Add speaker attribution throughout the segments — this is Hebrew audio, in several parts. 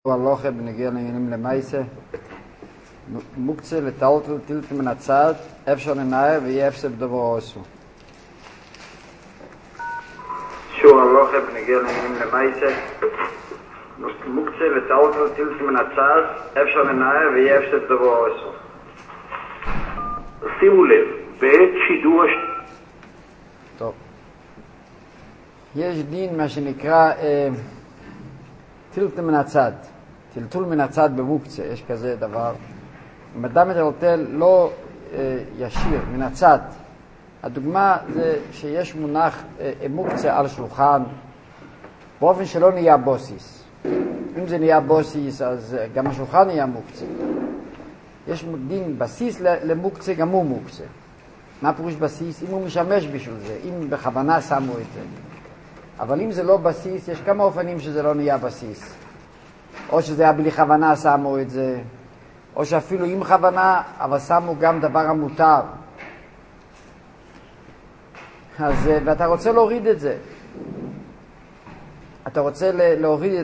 Speaker 1: הלוכה בנגיע לעניינים למעשה מוקצה לטלטל טלטל מן הצד אפשר לנער ויהיה הפסד דבר עשו. שיעור הלוכה בנגיע לעניינים למעשה מוקצה לטלטל טלטל מן הצד אפשר לנער ויהיה הפסד דבר עשו.
Speaker 2: שימו לב, בעת שידור
Speaker 1: טוב, יש דין מה שנקרא טלטל מן הצד, טלטול מן הצד במוקצה, יש כזה דבר. אם אדם מטלטל לא ישיר מן הצד, הדוגמה זה שיש מונח מוקצה על שולחן באופן שלא נהיה בוסיס. אם זה נהיה בוסיס אז גם השולחן נהיה מוקצה. יש דין בסיס למוקצה, גם הוא מוקצה. מה פירוש בסיס? אם הוא משמש בשביל זה, אם בכוונה שמו את זה. אבל אם זה לא בסיס, יש כמה אופנים שזה לא נהיה בסיס. או שזה היה בלי כוונה שמו את זה, או שאפילו עם כוונה, אבל שמו גם דבר המותר. אז, ואתה רוצה להוריד את זה. אתה רוצה להוריד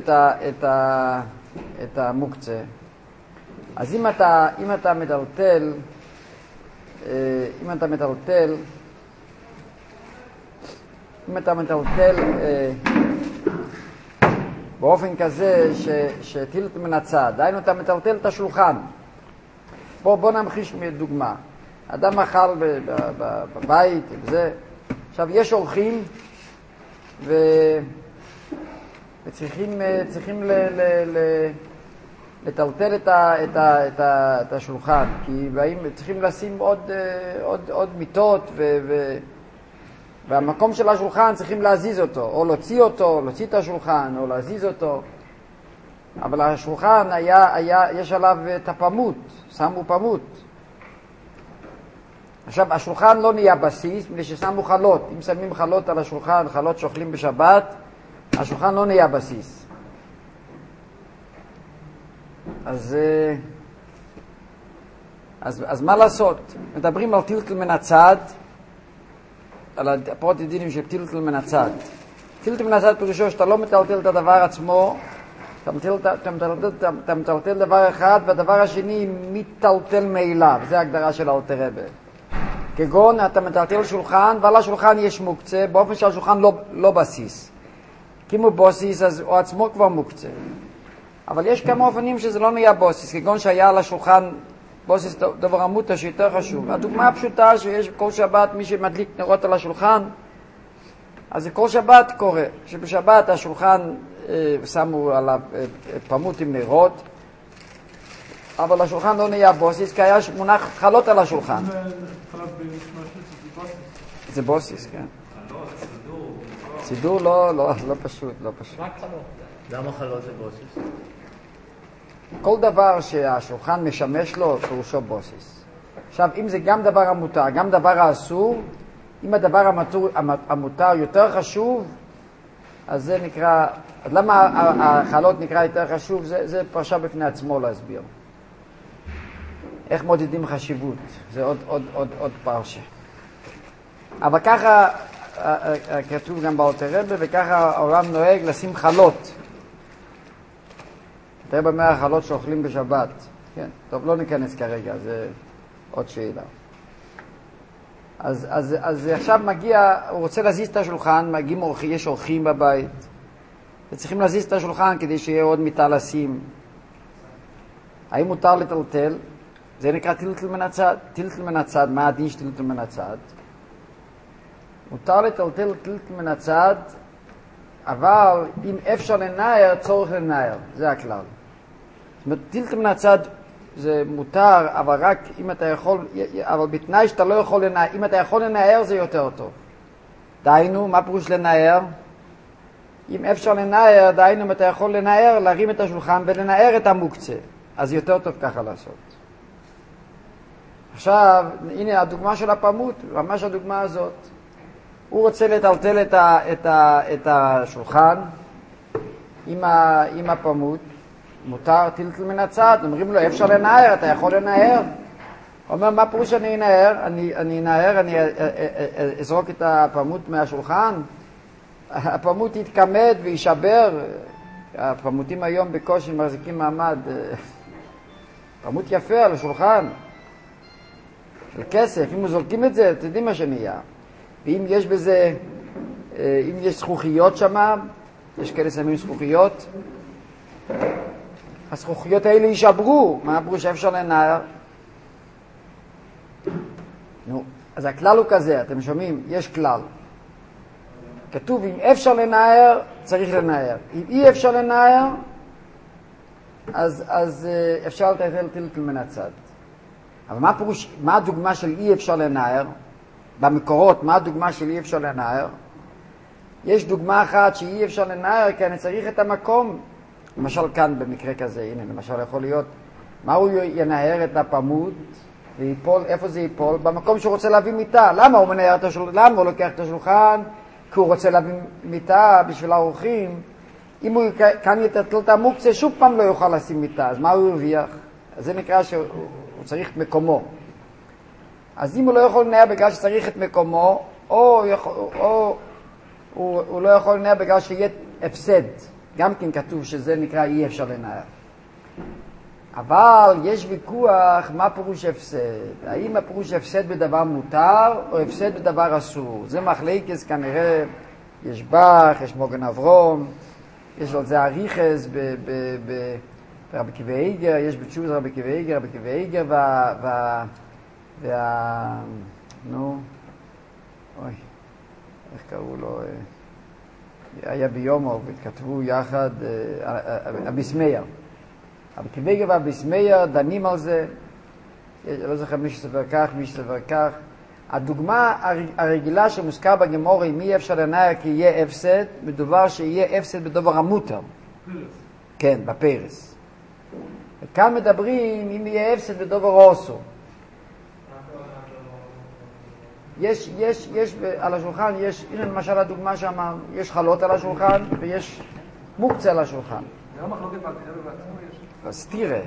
Speaker 1: את המוקצה. אז אם אתה מטלטל, אם אתה מטלטל באופן כזה שטלטל מן הצד, דהיינו אתה מטלטל את השולחן. בוא נמחיש דוגמה. אדם אכל בבית וזה. עכשיו יש אורחים וצריכים לטלטל את השולחן, כי צריכים לשים עוד מיטות והמקום של השולחן צריכים להזיז אותו, או להוציא את השולחן, או להזיז אותו. אבל השולחן יש עליו את הפמות, שמו פמות. עכשיו, השולחן לא נהיה בסיס, מפני ששמו חלות. אם שמים חלות על השולחן, חלות שאוכלים בשבת, השולחן לא נהיה בסיס. אז מה לעשות? מדברים על טלטל מן הצד, על הפרוט הדינים של טלטל מן הצד. טלטל מן הצד פירושו שאתה לא מטלטל את הדבר עצמו, אתה מטלטל דבר אחד, והדבר השני מטלטל מאליו. זה ההגדרה של אלתר רבי. כגון אתה מטלטל שולחן, ועל השולחן יש מוקצה, באופן שהשולחן לא בסיס. כי אם הוא בוסיס, אז הוא עצמו כבר מוקצה. אבל יש כמה אופנים שזה לא נהיה בוסיס, כגון שהיה על השולחן בוסיס דבר המוטה שיותר חשוב. הדוגמה הפשוטה שיש כל שבת מי שמדליק נרות על השולחן, אז זה כל שבת קורה, שבשבת השולחן שמו עליו פמות עם נרות, אבל השולחן לא נהיה בוסיס, כי היה מונח חלות על השולחן. זה בוסיס, כן. סידור לא פשוט, לא פשוט.
Speaker 3: למה חלות זה בוסיס?
Speaker 1: כל דבר שהשולחן משמש לו, פירושו בוסיס. עכשיו, אם זה גם דבר המותר, גם דבר האסור, אם הדבר המותר יותר חשוב, אז זה נקרא, למה החלות נקרא יותר חשוב? זה פרשה בפני עצמו להסביר. איך מודדים חשיבות? זה עוד פרשה. אבל ככה כתוב גם באלתר רבי, וככה העולם נוהג לשים חלות. תראה במה החלות שאוכלים בשבת. כן, טוב, לא ניכנס כרגע, זה עוד שאלה. אז עכשיו מגיע, הוא רוצה להזיז את השולחן, מגיעים אורחים, יש אורחים בבית, וצריכים להזיז את השולחן כדי שיהיה עוד מיטה לשים. האם מותר לטלטל? זה נקרא טלטל מן הצד. טלטל מן הצד, מה הדין של טלטל מן הצד? מותר לטלטל טלטל מן הצד, אבל אם אפשר לנער, צורך לנער. זה הכלל. זאת אומרת, טלטל מן הצד זה מותר, אבל רק אם אתה יכול, אבל בתנאי שאתה לא יכול לנער. אם אתה יכול לנער זה יותר טוב. דהיינו, מה פירוש לנער? אם אפשר לנער, דהיינו, אם אתה יכול לנער, להרים את השולחן ולנער את המוקצה. אז יותר טוב ככה לעשות. עכשיו, הנה הדוגמה של הפמות, ממש הדוגמה הזאת. הוא רוצה לטלטל את השולחן עם הפמות, מותר טלטל מן הצד, אומרים לו אפשר לנער, אתה יכול לנער. הוא אומר, מה פירוש אני אנער? אני אנער, אני אזרוק את הפמות מהשולחן, הפמות יתכמד וישבר, הפמוטים היום בקושי מחזיקים מעמד. פמוט יפה על השולחן, של כסף, אם זורקים את זה, אתם יודעים מה שנהיה. ואם יש בזה, אם יש זכוכיות שמה, יש כאלה שמים זכוכיות, הזכוכיות האלה יישברו. מה פירוש שאפשר לנער? נו, אז הכלל הוא כזה, אתם שומעים? יש כלל. כתוב, אם אפשר לנער, צריך לנער. אם אי אפשר לנער, אז אפשר לתת טלטל מן הצד. אבל מה פירוש, מה הדוגמה של אי אפשר לנער? במקורות, מה הדוגמה של אי אפשר לנער? יש דוגמה אחת שאי אפשר לנער, כי אני צריך את המקום. למשל כאן במקרה כזה, הנה, למשל יכול להיות, מה הוא ינער את הפמות ויפול, איפה זה ייפול? במקום שהוא רוצה להביא מיטה. למה הוא מנער את השולחן? למה הוא לוקח את השולחן? כי הוא רוצה להביא מיטה בשביל האורחים. אם הוא כאן יתטל את המוקצה, שוב פעם לא יוכל לשים מיטה, אז מה הוא הרוויח? אז זה נקרא שהוא צריך את מקומו. אז אם הוא לא יכול לנער בגלל שצריך את מקומו, או הוא לא יכול לנער בגלל שיהיה הפסד. גם כן כתוב שזה נקרא אי אפשר לנער. אבל יש ויכוח מה פירוש הפסד. האם הפירוש הפסד בדבר מותר או הפסד בדבר אסור? זה מחלקת כנראה, יש בח, יש מוגן אברום, יש על זה אריכס ברבי עקיבא איגר, יש בתשובה רבי עקיבא איגר, רבי עקיבא איגר נו, אוי, איך קראו לו? היה ביומו, והתכתבו יחד, אביסמייר. רבי עקיבא איגר ואביסמייר דנים על זה, לא זוכר מי שסבר כך, מי שסבר כך. הדוגמה הרגילה שמוזכר בגמורה, אם אי אפשר לנער כי יהיה הפסד, מדובר שיהיה הפסד בדבר המותר. כן, בפרס. וכאן מדברים אם יהיה הפסד בדבר אוסו. יש על השולחן, הנה למשל הדוגמה שאמרנו, יש חלות על השולחן ויש מוקצה על השולחן.
Speaker 4: זה לא מחלוקת בעצמו יש?
Speaker 1: אז תראה,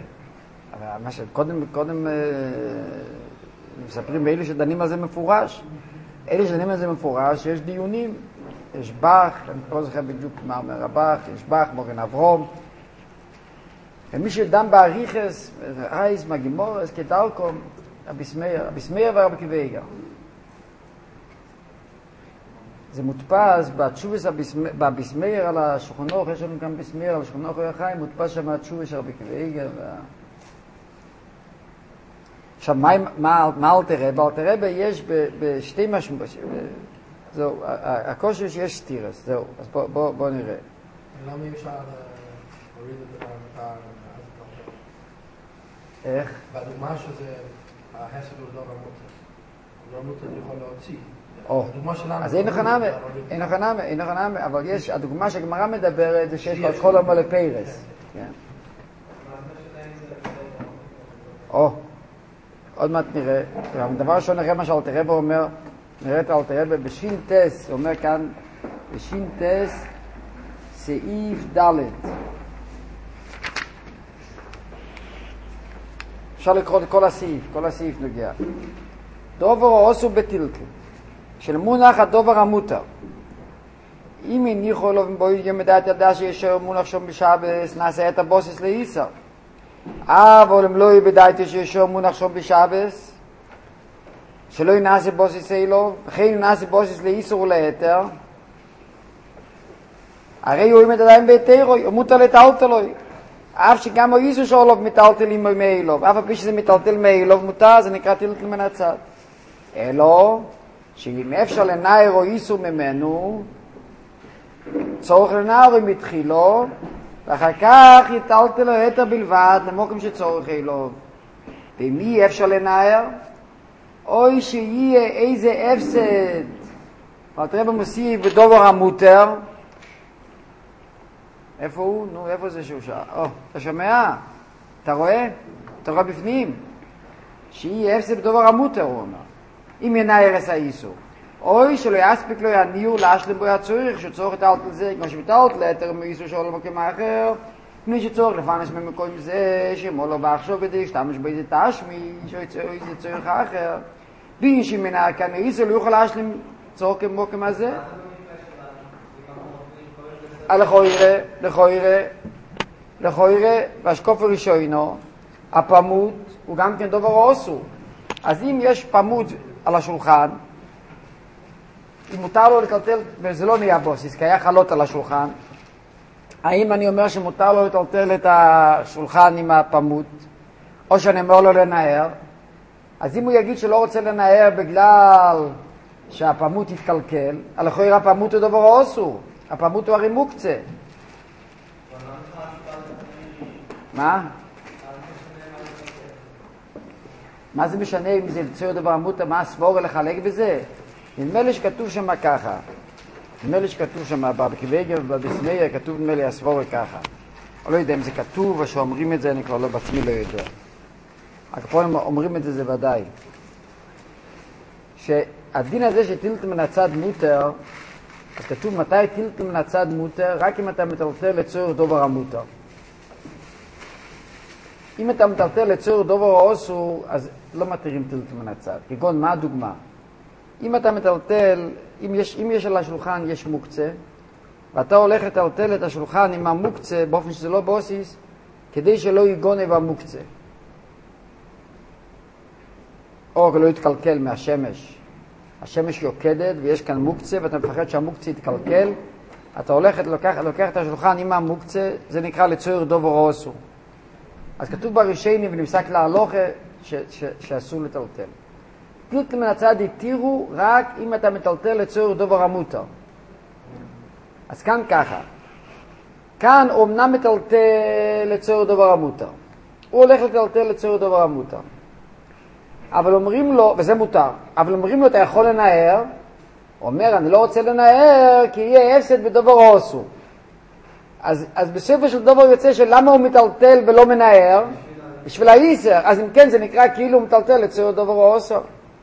Speaker 1: קודם מספרים באלה שדנים על זה מפורש. אלה שדנים על זה מפורש, יש דיונים. יש בח, אני לא זוכר בדיוק מה אומר הבח, יש בח, מוגן אברום. ומי שדם באריכס, רייס, מגימורס, כדלקום, אביסמייר ורבי עקיבא איגר. זה מודפס בתשובס באביסמייר על השולחן אורך, יש לנו גם אביסמייר על השולחן אורך החיים, מודפס שם התשובס של רבי עקיבא איגר. עכשיו, מה אלתר רבי? אלתר רבי יש בשתי משמעות. זהו, הקושי שיש סטירס, זהו, אז בוא נראה.
Speaker 4: למה אי אפשר להוריד את המטר?
Speaker 1: איך?
Speaker 4: בדוגמה שזה, ההסד הוא לא רמות. לא מותר יכול להוציא. הדוגמה שלנו...
Speaker 1: אז אין לך נאמה, אבל יש, הדוגמה שהגמרא מדברת זה שיש לו כל עמו לפרס. עוד מעט נראה. הדבר ראשון נראה מה שאלתר רבי אומר, נראה את אלתר רבי בשין טס, הוא אומר כאן, בשין טס, סעיף ד'. אפשר לקרוא את כל הסעיף נוגע. דובר או עשו בטילטל, של מונח הדובר המותר. אם הניחו לו ובואי גם מדעת ידע שיש מונח שום בשבס, נעשה את הבוסס לאיסר. אבל אם לא יבדעת שיש מונח שום בשבס, שלא ינעשה בוסס אילוב, וכן ינעשה בוסס לאיסר ולהתר, הרי הוא עומד עדיין ביתרו, הוא מותר לטלטלוי. אף שגם האיסור שלו מטלטלים מאילוב, אף הפי שזה מטלטל מאילוב מותר, זה נקרא טלטל מן הצד. אלו, שאם אפשר לנער או איסור ממנו, צורך לנער מתחילו, ואחר כך יטלטל לו היתר בלבד, למוקם שצורך אילוב. ואם אי אפשר לנער, אוי שיהיה איזה הפסד, אלתר רבי מוסיף בדובר המותר, איפה הוא? נו, איפה זה שהוא שאל? אתה שומע? אתה רואה? אתה רואה בפנים? שיהיה הפסד בדובר המותר, הוא אומר. אם ינער עשה איסור. אוי שלא יספיק לו יניעו להשלים בו הצורך, שצורך את אלטל זה, כמו שביטלת ליתר מאיסור שלו למקום האחר, מי שצורך לפנס ממקום זה, שמו לא באחשוב כדי שתמש באיזה תשמי, שאיזה צורך האחר. בין שמנער כאן איסור לא יוכל להשלים צורך כמקום הזה. לכוירה, והשקוף הראשונו, הפמות הוא גם כן דבר עושו. אז אם יש פמות על השולחן, אם מותר לו לטלטל, וזה לא נהיה בוסיס, כי היה חלות על השולחן, האם אני אומר שמותר לו לטלטל את השולחן עם הפמות, או שאני אומר לו לנער? אז אם הוא יגיד שלא רוצה לנער בגלל שהפמות יתקלקל, לכוירה הפמות הוא דבר עושו. הפמות הוא הרי מוקצה. מה? מה זה משנה אם זה לצייר דבר עמותה, מה הסבורה לחלק בזה? נדמה לי שכתוב שם ככה. נדמה לי שכתוב שם בקוויגר ובבסמיה, כתוב נדמה לי הסבורה ככה. אני לא יודע אם זה כתוב או שאומרים את זה, אני כבר לא בעצמי לא יודע. הקפונים אומרים את זה, זה ודאי. שהדין הזה שטילטל מן הצד מותר, אז כתוב מתי טילטל מן הצד מותר? רק אם אתה מטלטל לצורך דובר המותר. אם אתה מטלטל לצורך דובר העושו, אז לא מתירים טילטל מן הצד. כגון, מה הדוגמה? אם אתה מטלטל, אם יש על השולחן יש מוקצה, ואתה הולך לטלטל את השולחן עם המוקצה, באופן שזה לא בוסיס, כדי שלא ייגונה במוקצה. או לא יתקלקל מהשמש. השמש יוקדת ויש כאן מוקצה, ואתה מפחד שהמוקצה יתקלקל, אתה הולך לוקח את השולחן עם המוקצה, זה נקרא לצורך דובר העושו. אז כתוב בראשני ונפסק להלוכה שאסור לטלטל. טילטל מן הצד התירו רק אם אתה מטלטל לצורך דובר המותר. אז כאן ככה. כאן אומנם מטלטל לצורך דובר המותר. הוא הולך לטלטל לצורך דובר המותר. אבל אומרים לו, וזה מותר, אבל אומרים לו אתה יכול לנער, הוא אומר אני לא רוצה לנער כי יהיה הפסד בדובר העושו. אז בסופו של דבר יוצא שלמה הוא מטלטל ולא מנער? בשביל האיסר. אז אם כן זה נקרא כאילו הוא מטלטל לצורך דובר העושו.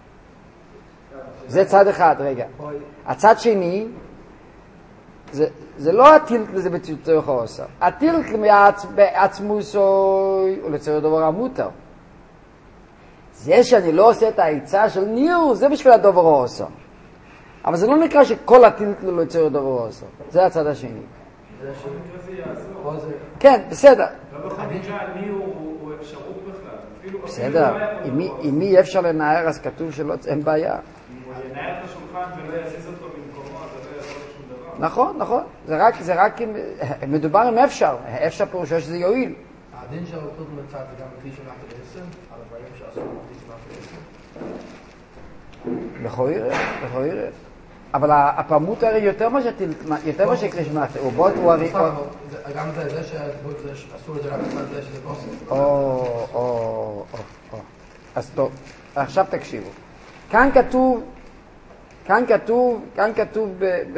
Speaker 1: זה צד אחד, רגע. הצד שני, זה לא הטילטל זה בצורך העושו. הטילטל בעצמוסו הוא לצורך דובר המותר. זה שאני לא עושה את העיצה של ניר, זה בשביל הדובר העושו. אבל זה לא נקרא שכל הטילטל הוא לצורך דובר העושו. זה הצד השני. כן, בסדר.
Speaker 5: לא בכל מקרה, ניר הוא אפשרות בכלל.
Speaker 1: בסדר, אם מי אפשר לנער אז כתוב שלא, אין בעיה.
Speaker 5: אם הוא ינער את השולחן ולא יזיז אותו במקומו, אז זה לא יעזור שום דבר.
Speaker 1: נכון, נכון. זה רק אם, מדובר אם אפשר. אפשר פירושו שזה יועיל.
Speaker 4: הדין של אותו מצד זה גם בתי שמחת לעשר, על הדברים שעשו בתי שמחת לעשר.
Speaker 1: לכוירה. אבל הפמות הרי יותר מה שקריש מעט. הוא בוט, הוא הרי...
Speaker 4: גם זה שעשו את זה רק מצד זה שזה בוסס.
Speaker 1: אז טוב, עכשיו תקשיבו. כאן כתוב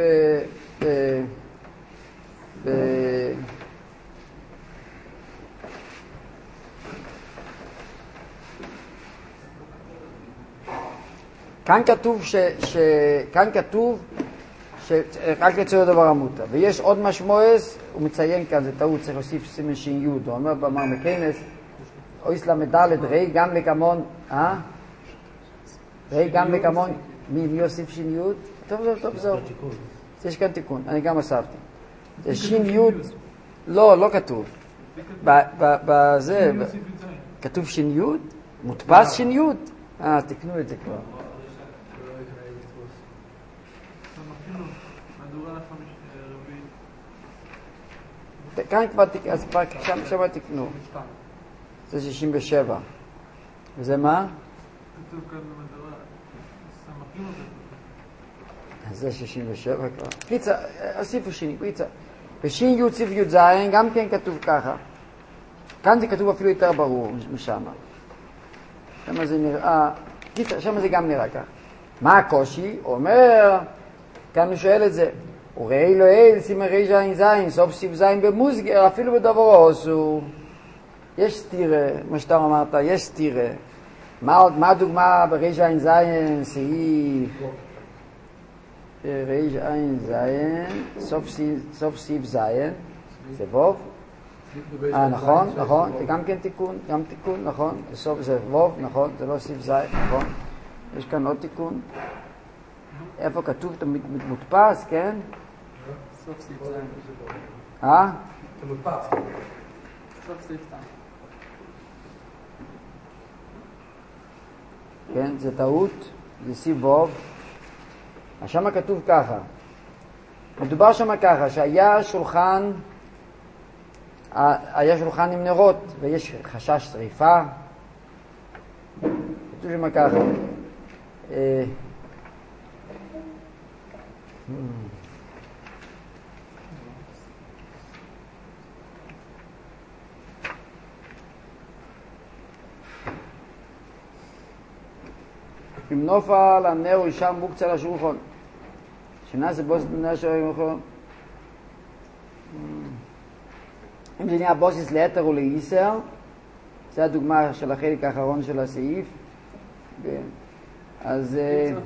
Speaker 1: כאן כתוב רק לצורך דבר המותר. ויש עוד משמעוס, הוא מציין כאן, זה טעות, צריך להוסיף סימן שין יוד. הוא אומר במאמר מכנס, או אסלאם מדלת, ראי גם לקמון, ראי גם לקמון, מי יוסיף שין יוד? טוב, זהו. יש כאן תיקון, אני גם הוספתי. זה שין יוד, לא כתוב. בזה, כתוב שין יוד? מודפס שין יוד? תקנו את זה כבר. כאן כבר שם תקנו. זה 67. וזה מה?
Speaker 5: כתוב כאן במדורה. סמכים אותו.
Speaker 1: זה 67 כבר. פיצה, הוסיפו שני, פיצה. בשין י' ציף י' זין גם כן כתוב ככה. כאן זה כתוב אפילו יותר ברור משם. שם זה נראה, שם זה גם נראה ככה. מה הקושי? הוא אומר, כאן הוא שואל את זה. וראי לו אל, סימן ריש עין זין, סוף סיף זין במוסגר, אפילו בדבר עושו. יש סתירה, מה שאתה אמרת, יש סתירה. מה הדוגמה בריש עין זין, סעיף? ריש עין זין, סוף סיף זין, זה ווב? נכון, זה גם כן תיקון, נכון, זה ווב, נכון, זה לא סיף זין, נכון. יש כאן עוד תיקון. איפה כתוב, אתה מודפס, כן?
Speaker 6: סוף סעיף
Speaker 4: זה
Speaker 6: 2.
Speaker 4: זה מודפס.
Speaker 6: סוף סעיף 2.
Speaker 1: כן, זה טעות, זה סיבוב. שם כתוב ככה. מדובר שם ככה, שהיה שולחן, היה שולחן עם נרות, ויש חשש שריפה. כתוב שם ככה. אם נופל הנר הוא שם מוקצה לשולחן. שנעשה בוסיס לנר שלו יכול. אם זה נהיה בוסיס ליתר או לאיסר, זה הדוגמה של החלק האחרון של הסעיף. אז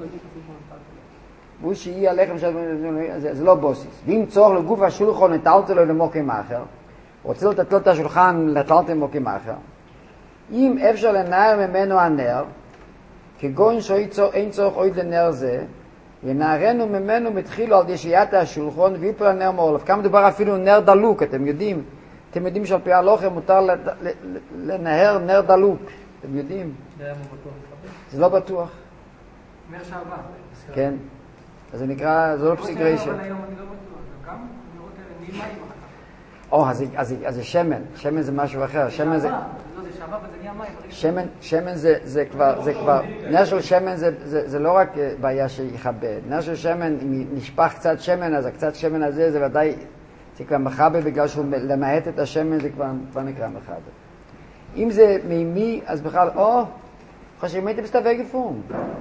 Speaker 1: הוא שיהיה הלחם זה לא בוסיס. ואם צורך לגוף השולחן נטלת לו למוקם אחר, רוצה לתת את השולחן לטלת למוקם אחר, אם אפשר לנער ממנו הנר, כגון שאין צורך עוד לנר זה, ינערנו ממנו מתחילו על דשיית השולחן ויפל הנר מעולף. כאן מדובר אפילו נר דלוק, אתם יודעים שעל פי ההלכה מותר לנהר נר דלוק, אתם יודעים? זה לא בטוח.
Speaker 6: נר שעבר.
Speaker 1: כן. אז זה נקרא, זה לא פסיק רשת.
Speaker 6: אבל היום אני לא בטוח. גם נרות האלה נהיים מים אחר כך.
Speaker 1: אז זה שמן. שמן זה משהו אחר. שמן זה...
Speaker 6: לא, זה שעבר וזה נהיה מים.
Speaker 1: שמן זה כבר, נר של שמן זה לא רק בעיה שיחבא. נר של שמן, אם נשפך קצת שמן, אז הקצת שמן הזה זה ודאי, זה כבר מחבא בגלל שהוא למעט את השמן, זה כבר נקרא מחבא. אם זה מימי, אז בכלל, חושב, הייתם מסתווה גפום.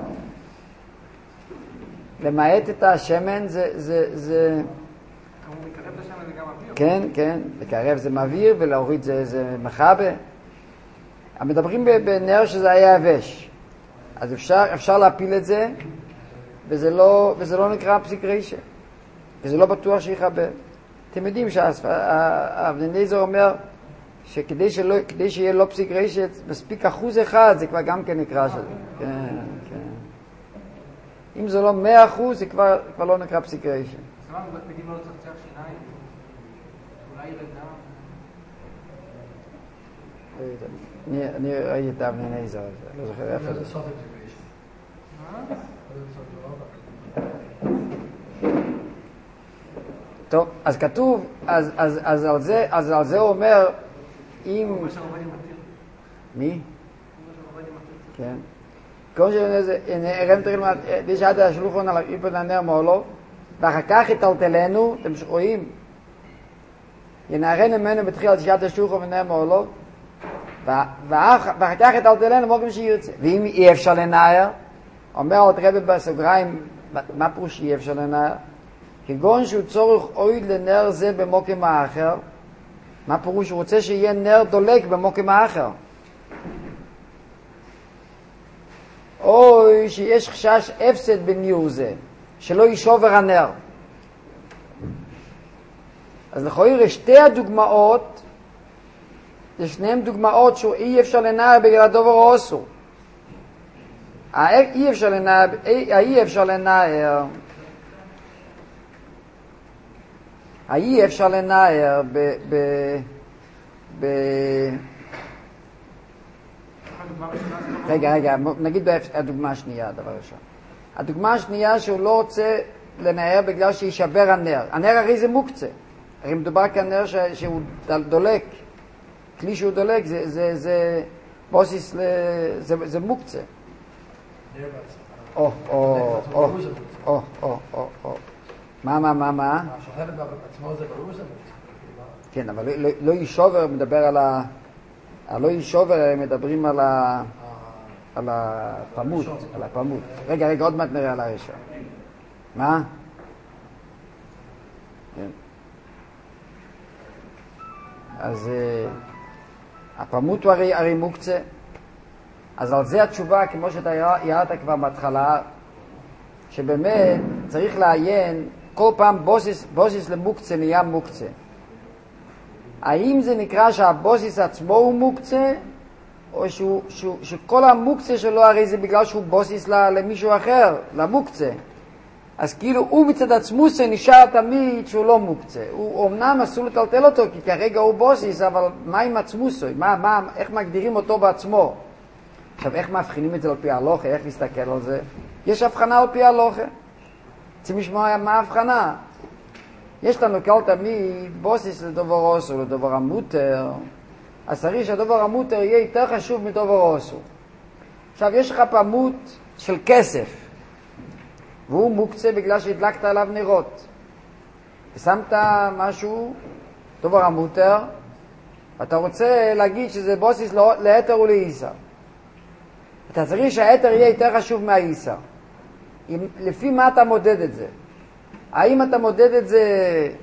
Speaker 1: למעט את השמן זה...
Speaker 6: הוא מקרב את השמן זה גם אוויר.
Speaker 1: כן, לקרב זה מביר ולהוריד זה מחבא. מדברים בנר שזה היה יבש. אז אפשר להפיל את זה, וזה לא נקרא פסיק רשת. וזה לא בטוח שיחבא. אתם יודעים שהאבן עזרא אומר שכדי שיהיה לא פסיק רשת, מספיק 1% זה כבר גם כן נקרא שזה. כן. אם זה לא 100%, זה כבר לא נקרא פסיק רשת.
Speaker 6: אז מה, בגיל לא לצחצח שיניים? אולי ירד דם?
Speaker 1: אני ראיתי את אבן עזרא, לא זוכר איפה זה. טוב, אז כתוב, אז על זה הוא אומר, אם... מי? כן. כמו שהרם תריל, דשעת השלוחון על איפן הנר מעולו, ואחר כך יטלטלנו, אתם רואים, ינערן ממנו בתחיל דשעת השלוחון ונר מעולו, ואחר כך יטלטלנו מוקם שירצה. ואם אי אפשר לנער, אומר עוד רבי בסוגריים, מה פירוש אי אפשר לנער? כגון שהוא צורך אויד לנר זה במוקם האחר, מה פירוש? הוא רוצה שיהיה נר דולק במוקם האחר. או שיש חשש הפסד בניור זה, שלא ישובר הנר. אז לכאורה שתי הדוגמאות, זה שניהם דוגמאות שאי אפשר לנער בגלל הדובר או אסור. אי אפשר לנער רגע, נגיד הדוגמה השנייה, הדבר ראשון. הדוגמה השנייה שהוא לא רוצה לנער בגלל שישבר הנר. הנר הרי זה מוקצה. הרי מדובר כאן נר שהוא דולק. כלי שהוא דולק זה בוסיס, זה מוקצה. מה?
Speaker 4: השוכבת בעצמו זה ברור זה מוקצה.
Speaker 1: כן, אבל לא ישובר מדבר על לא ישובר, מדברים על הפמות, על הפמות. רגע, עוד מעט נראה על הרשע. מה? כן. אז הפמות הוא הרי מוקצה. אז על זה התשובה, כמו שאתה יראת כבר בהתחלה, שבאמת צריך לעיין, כל פעם בוסיס למוקצה נהיה מוקצה. האם זה נקרא שהבוסיס עצמו הוא מוקצה, או שכל המוקצה שלו הרי זה בגלל שהוא בוסיס למישהו אחר, למוקצה. אז כאילו הוא מצד עצמוס נשאר תמיד שהוא לא מוקצה. הוא אמנם אסור לטלטל אותו, כי כרגע הוא בוסיס, אבל מה עם עצמוסו? איך מגדירים אותו בעצמו? עכשיו, איך מאבחינים את זה על פי ההלוכה? איך להסתכל על זה? יש הבחנה על פי ההלוכה. רוצים לשמוע מה ההבחנה? יש לנו כל תמיד בוסיס לדובר אסור, לדובר המותר. אז צריך שהדובר המותר יהיה יותר חשוב מדובר אסור. עכשיו, יש לך פמות של כסף, והוא מוקצה בגלל שהדלקת עליו נרות. ושמת משהו, דובר המותר, אתה רוצה להגיד שזה בוסיס לאתר ולאיסר. אתה צריך שהאתר יהיה יותר חשוב מהאיסר. לפי מה אתה מודד את זה? האם אתה מודד את זה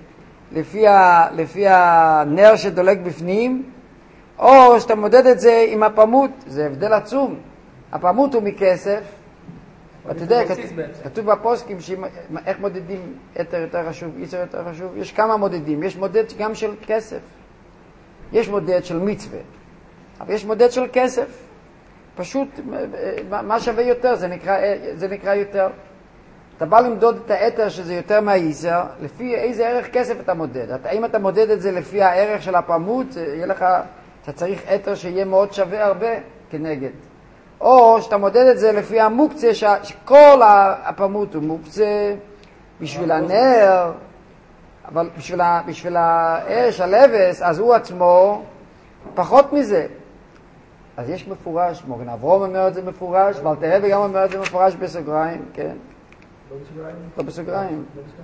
Speaker 1: לפי הנר שדולק בפנים, או שאתה מודד את זה עם הפמות? זה הבדל עצום. הפמות הוא מכסף, ואתה יודע, כתוב בפוסקים איך מודדים אתר יותר חשוב, איסר יותר חשוב. יש כמה מודדים, יש מודד גם של כסף, יש מודד של מצווה, אבל יש מודד של כסף. פשוט מה שווה יותר, זה נקרא יותר. אתה בא למדוד את האתר שזה יותר מהאיסר, לפי איזה ערך כסף אתה מודד. האם אתה מודד את זה לפי הערך של הפמות, יהיה לך, אתה צריך אתר שיהיה מאוד שווה הרבה כנגד. או שאתה מודד את זה לפי המוקצה, שכל הפמות הוא מוקצה בשביל הנר, אבל בשביל האש, הלבס, אז הוא עצמו פחות מזה. אז יש מפורש, מוגן אברום אומר את זה מפורש, ואלתר רבי גם אומר את זה מפורש בסוגריים, כן? לא בסוגריים.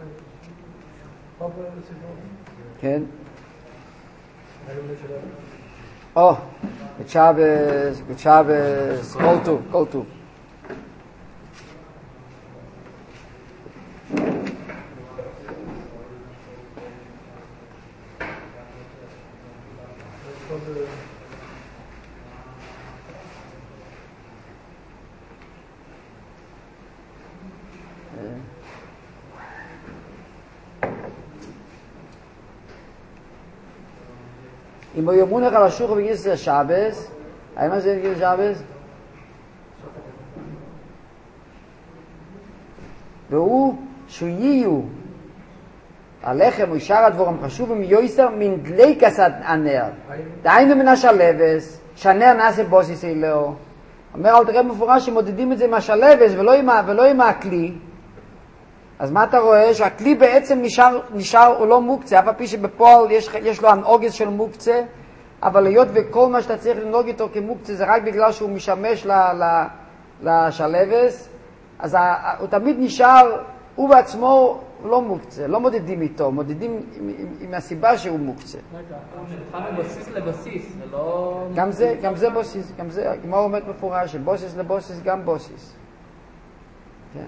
Speaker 1: כן? good Shabbos, כל טוב. אם הוא יומונך על השוך בגיסר שבס, האם זה בגיסר שבס? והוא שיהיו הלחם או שאר הדבורם חשובים יויסר מן דליקס הנר. דהיינו מן השלבס, שהנר נעשה בוסיס אלוהו. אומר אל תראה מפורש שמודדים את זה עם השלבס ולא עם הכלי. אז מה אתה רואה? שהכלי בעצם נשאר הוא לא מוקצה, אף פי שבפועל יש לו הנוגס של מוקצה, אבל להיות וכל מה שאתה צריך לנהוג איתו כמוקצה זה רק בגלל שהוא משמש לשלבס, אז הוא תמיד נשאר, הוא בעצמו לא מוקצה, לא מודדים איתו, מודדים עם הסיבה שהוא מוקצה.
Speaker 3: רגע, הוא בסיס לבסיס, זה לא...
Speaker 1: גם זה בוסיס, גם זה, כמו הוא אומר מפורש, שבוסיס לבוסיס גם בוסיס. כן.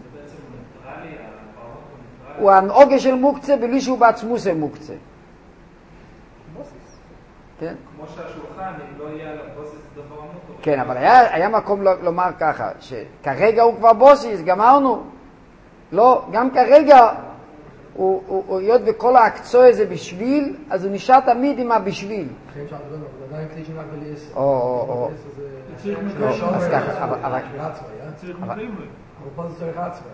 Speaker 1: הוא הנוגה של מוקצה בלי שהוא בעצמו זה מוקצה. כן?
Speaker 5: כמו שהשולחן, אם לא יהיה על הבוסיס דבר המוטור.
Speaker 1: כן, אבל היה מקום לומר ככה, שכרגע הוא כבר בוסיס, גמרנו. לא, גם כרגע הוא להיות בכל ההקצוע הזה בשביל, אז הוא נשאר תמיד עם הבשביל. אז ככה, אבל...
Speaker 5: צריך מקרים לו.
Speaker 4: אבל פה זה צריך עצמא.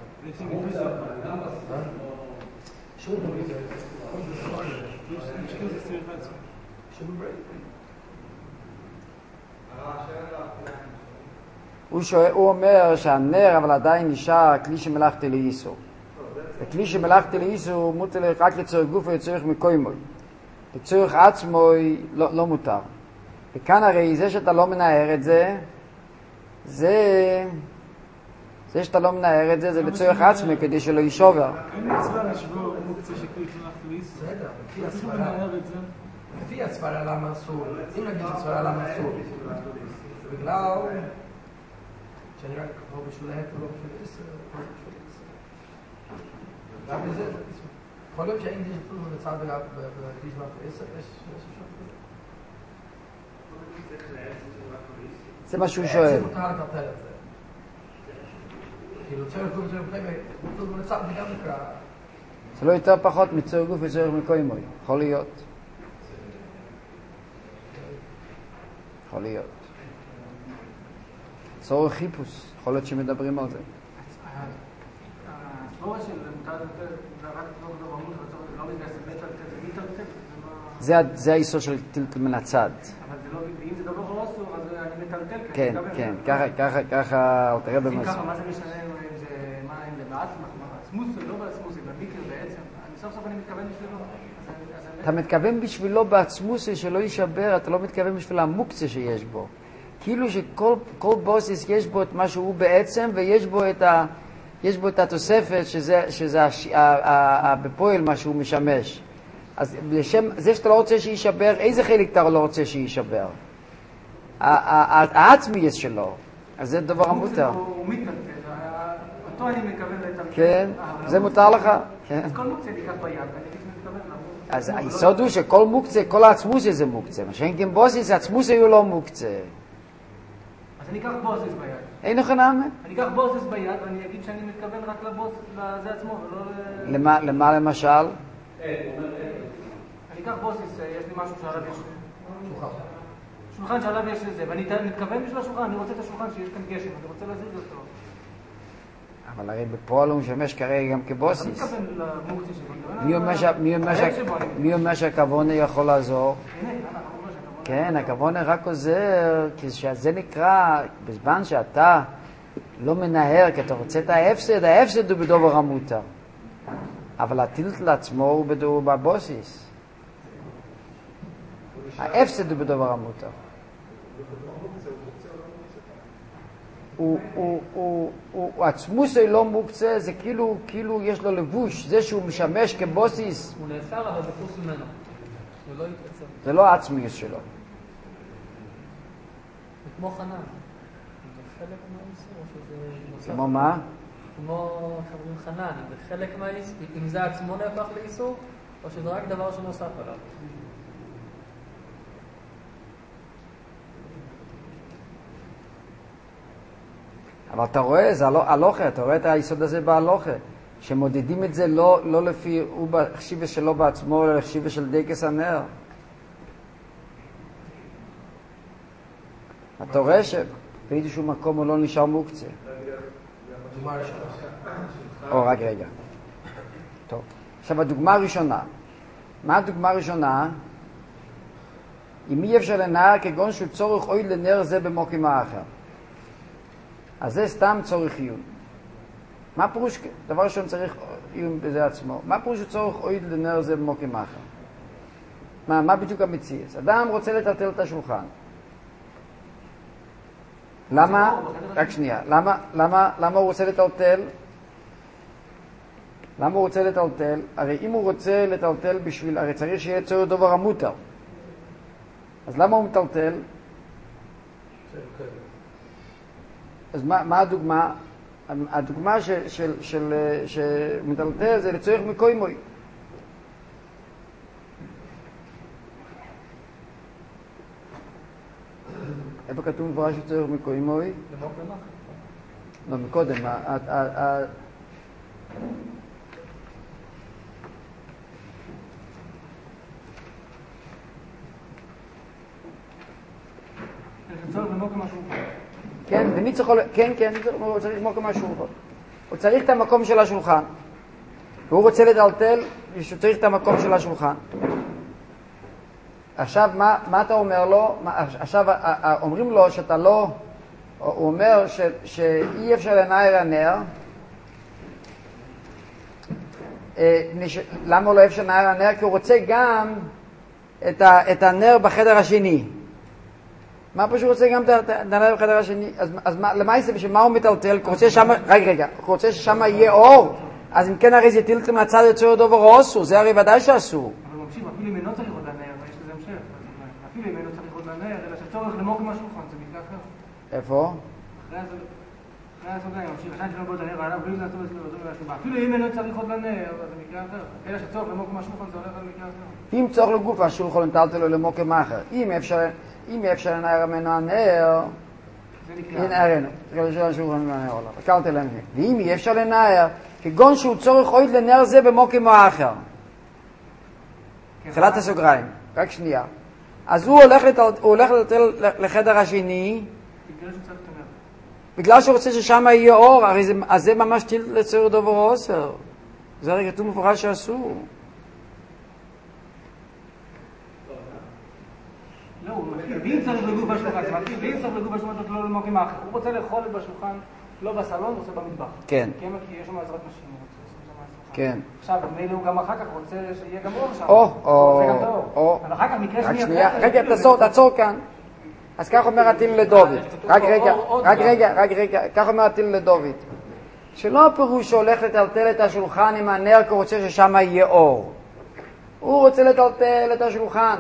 Speaker 1: הוא אומר שהנר אבל עדיין נשאר כלי שמלאכתי לאיסור. הכלי שמלאכתי לאיסור מותר רק לצורך גוף ולצורך מקוימוי. לצורך עצמו לא מותר. וכאן הרי זה שאתה לא מנער את זה, זה שאתה לא מנער את זה, זה לצורך עצמי כדי שלא ישובר.
Speaker 5: אין מצווה לשבור מוקצה שכלי שמלאכתי לאיסור.
Speaker 4: לפי הסברה למה אסור, אם נגיד הסברה למה אסור, בגלל שאני רק לא בשביל ההפר, לא בשביל עשר, לא בשביל עשר. גם בזה, יכול להיות שאין דיש פלוס ונצא בדיש מלאכתי עשר, יש אפשר כזה.
Speaker 1: זה מה שהוא שואל.
Speaker 4: זה מותר לטלטל את זה. כאילו צורך גוף וצורך מקוימוי, פלוס ונצא זה גם נקרא.
Speaker 1: זה לא יותר פחות מצורך גוף וצורך מקוימוי, יכול להיות. יכול להיות. צורך חיפוש, יכול להיות שמדברים על זה.
Speaker 6: הסבורה של מותר
Speaker 1: זה היסוד של טלטל מן הצד.
Speaker 6: אבל זה לא, ואם זה דבר לא אסור, אז אני מטלטל.
Speaker 1: כן, כן, ככה, תראה
Speaker 6: אם ככה, מה זה משנה אם זה, מה, אם זה בעצמוס, לא בעצמוס, במיקר בעצם, סוף סוף אני מתכוון בשבילו.
Speaker 1: אתה מתכוון בשבילו בעצמוס שלא יישבר, אתה לא מתכוון בשביל המוקצה שיש בו. כאילו שכל בוסיס יש בו את מה שהוא בעצם, ויש בו את התוספת שזה בפועל מה שהוא משמש. אז לשם זה שאתה לא רוצה שיישבר, איזה חלק אתה לא רוצה שיישבר? העצמי שלו. אז זה דבר המותר.
Speaker 6: הוא מתנתן, אותו אני מקווה לטלטל.
Speaker 1: כן, זה מותר לך.
Speaker 6: אז כל מוקצה ניקח ביד, ואני מתכוון לעבור.
Speaker 1: אז היסוד הוא שכל מוקצה, כל העצמוס זה מוקצה. מה שאין כן בוסיס, העצמוס הוא לא מוקצה.
Speaker 6: אז אני אקח בוסס ביד.
Speaker 1: אין לך נעמה?
Speaker 6: אני אקח בוסס ביד, ואני אגיד שאני מתכוון רק לבוס, לזה עצמו, ולא
Speaker 1: למה למשל?
Speaker 6: אני אקח בוסס, יש לי משהו שעליו יש שולחן שעליו יש לזה, ואני מתכוון בשביל השולחן, אני רוצה את השולחן שיש כאן גשם, אני רוצה להזיז אותו.
Speaker 1: אבל הרי בפועל הוא משמש כרגע גם כבוסיס.
Speaker 6: אני מתכוון למוקצה שבו.
Speaker 1: מי אומר שהכוונה יכול לעזור? כן, הכוונה רק עוזר, כשזה נקרא, בזמן שאתה לא מנהר, כי אתה רוצה את ההפסד הוא בדובר המותר. אבל הטלטל עצמו הוא בבוסיס. ההפסד הוא בדובר המותר. הוא עצמוס לא מוקצה, זה כאילו יש לו לבוש, זה שהוא משמש כבוסיס.
Speaker 3: הוא נאסר אבל בחוץ ממנו. זה לא יתעצם.
Speaker 1: זה לא העצמיות שלו.
Speaker 3: זה כמו חנן. זה חלק מהאיסור או שזה נוסף?
Speaker 1: כמו מה?
Speaker 3: כמו שאומרים חנן, זה חלק מהאיסור, אם זה עצמו נהפך לאיסור, או שזה רק דבר שנוסף עליו.
Speaker 1: אבל אתה רואה, זה הלוכה, אתה רואה את היסוד הזה בהלוכה, שמודדים את זה לא לפי הוא בחשיבה שלו בעצמו, אלא בחשיבה של דקס הנר. אתה רואה שבאיזשהו מקום הוא לא נשאר מוקצה. רק רגע. טוב. עכשיו הדוגמה הראשונה. מה הדוגמה הראשונה? אם אי אפשר לנער כגון שהוא צורך אוי לנר זה במוקים האחר. אז זה סתם צורך עיון. מה פירוש? דבר ראשון צריך עיון בזה עצמו. מה פירוש שהוא צורך אוי לנר זה במוקים האחר? מה בדיוק המציאות? אדם רוצה לטלטל את השולחן. למה? רק שנייה. למה הוא רוצה לטלטל? למה הוא רוצה לטלטל? הרי אם הוא רוצה לטלטל בשביל, הרי צריך שיהיה צורך דבר המותר. אז למה הוא מטלטל? אז מה הדוגמה? הדוגמה שמטלטל זה לצורך מקוימוי. איפה כתוב מפורש שצורך מקוימוי? לא, מקודם. כן, ומי צריך... כן, הוא צריך מוקם השולחן. הוא צריך את המקום של השולחן. והוא רוצה לדלתל, שהוא צריך את המקום של השולחן. עכשיו, מה אתה אומר לו? עכשיו, אומרים לו שאתה לא... הוא אומר שאי אפשר לנער הנר. למה הוא לא אפשר לנער הנר? כי הוא רוצה גם את הנר בחדר השני. מה פשוט רוצה גם את הנר בחדר השני? אז למה זה? בשביל מה הוא מטלטל? הוא רוצה שם... רגע. הוא רוצה ששם יהיה אור? אז אם כן הרי זה טלטל מהצד יצור דובר או אסור. זה הרי ודאי שאסור.
Speaker 6: אבל ממשיך, אפילו אם אינו צריך עוד לנער, יש לזה המשך. אפילו אם אינו צריך עוד לנער, אלא שצורך למוקם השולחן, זה מקרה אחר.
Speaker 1: איפה?
Speaker 6: אחרי הסוגריים, ממשיך, השן שלא בוא לנער עליו, בלי זה נעשו לסביבה. אפילו אם אינו צריך עוד לנער, זה מקרה אחר. אלא שצורך למוקם השולחן, זה הולך על מקרה אחר.
Speaker 1: אם צורך לגוף השולחן, נטלטל לו למוקם אחר. אם אפשר לנער ממנו הנער, נערנו. ואם אי אפשר לנער, כגון שהוא צורך עוד לנער זה במוקם האחר. תחילת הסוגריים, רק שנייה. אז הוא הולך לטלטל לחדר השני, בגלל שהוא רוצה ששם יהיה אור, הרי זה ממש טלטל לצורך דובר או אוסר. זה הרי כתוב מפורש שאסור.
Speaker 6: לא, ואם צריך לגור בשולחן, ואם צריך לגור בשולחן, לא למוקים אחר. הוא רוצה לאכול בשולחן, לא בסלון, הוא רוצה במטבח.
Speaker 1: כן.
Speaker 6: כי יש שם עזרת נשים, הוא רוצה.
Speaker 1: כן.
Speaker 6: עכשיו, מילא הוא גם אחר כך רוצה שיהיה גם אור שם.
Speaker 1: או.
Speaker 6: אבל אחר כך מקרה
Speaker 1: רק
Speaker 6: שני
Speaker 1: שנייה, רגע, תעצור כאן. אז כך אומר התהילים לדוד. רק רגע, כך אומר התהילים לדוד. שלא הפירוש שהולך לטלטל את השולחן עם הנר כי הוא רוצה ששם יהיה אור. הוא רוצה לטלטל את השולחן.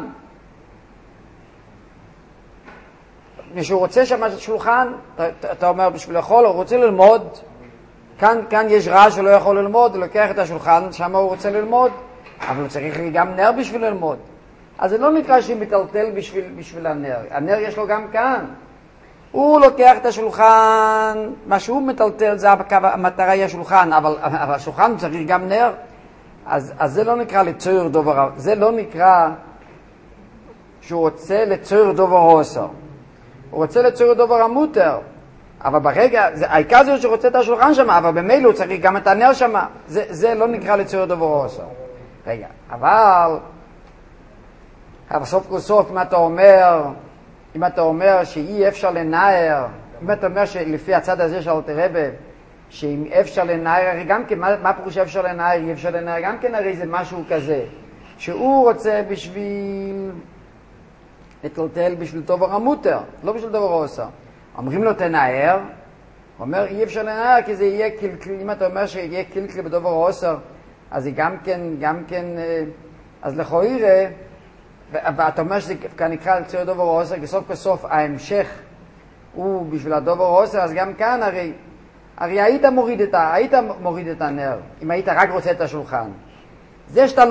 Speaker 1: כשהוא רוצה שם שולחן, אתה אומר בשביל לאכול, הוא רוצה ללמוד. כאן יש רעש שלא יכול ללמוד, הוא לוקח את השולחן, שם הוא רוצה ללמוד, אבל הוא צריך גם נר בשביל ללמוד. אז זה לא נקרא שהוא מטלטל בשביל הנר. הנר יש לו גם כאן. הוא לוקח את השולחן, מה שהוא מטלטל זה המטרה היא השולחן, אבל השולחן צריך גם נר. אז זה לא נקרא לצויר דובר, זה לא נקרא שהוא רוצה לצויר דובר עושר. הוא רוצה לצויר דובר המותר. אבל ברגע, העיקר זה שהוא רוצה את השולחן שם, אבל במילא הוא צריך גם את הנר שם. זה לא נקרא לצויר דובר עושר. רגע, אבל סוף כל סוף, אם אתה אומר שאי אפשר לנער, אם אתה אומר שלפי הצד הזה של אלתר רבי, שאם אפשר לנער, הרי גם כן, מה פירוש אפשר לנער, אי אפשר לנער, גם כן הרי זה משהו כזה, שהוא רוצה בשביל לטלטל בשביל דובר המותר, לא בשביל דובר עושר. אומרים לו תנער, הוא אומר אי אפשר לנער כי זה יהיה קלקל, אם אתה אומר שיהיה קלקל בדובר עושר, אז היא גם כן, אז לכאורה, ואתה אומר שזה כאן נקרא לצויר דובר עושר, כי סוף בסוף ההמשך הוא בשביל הדובר עושר, אז גם כאן הרי היית מוריד את הנר, אם היית רק רוצה את השולחן. זה שאתה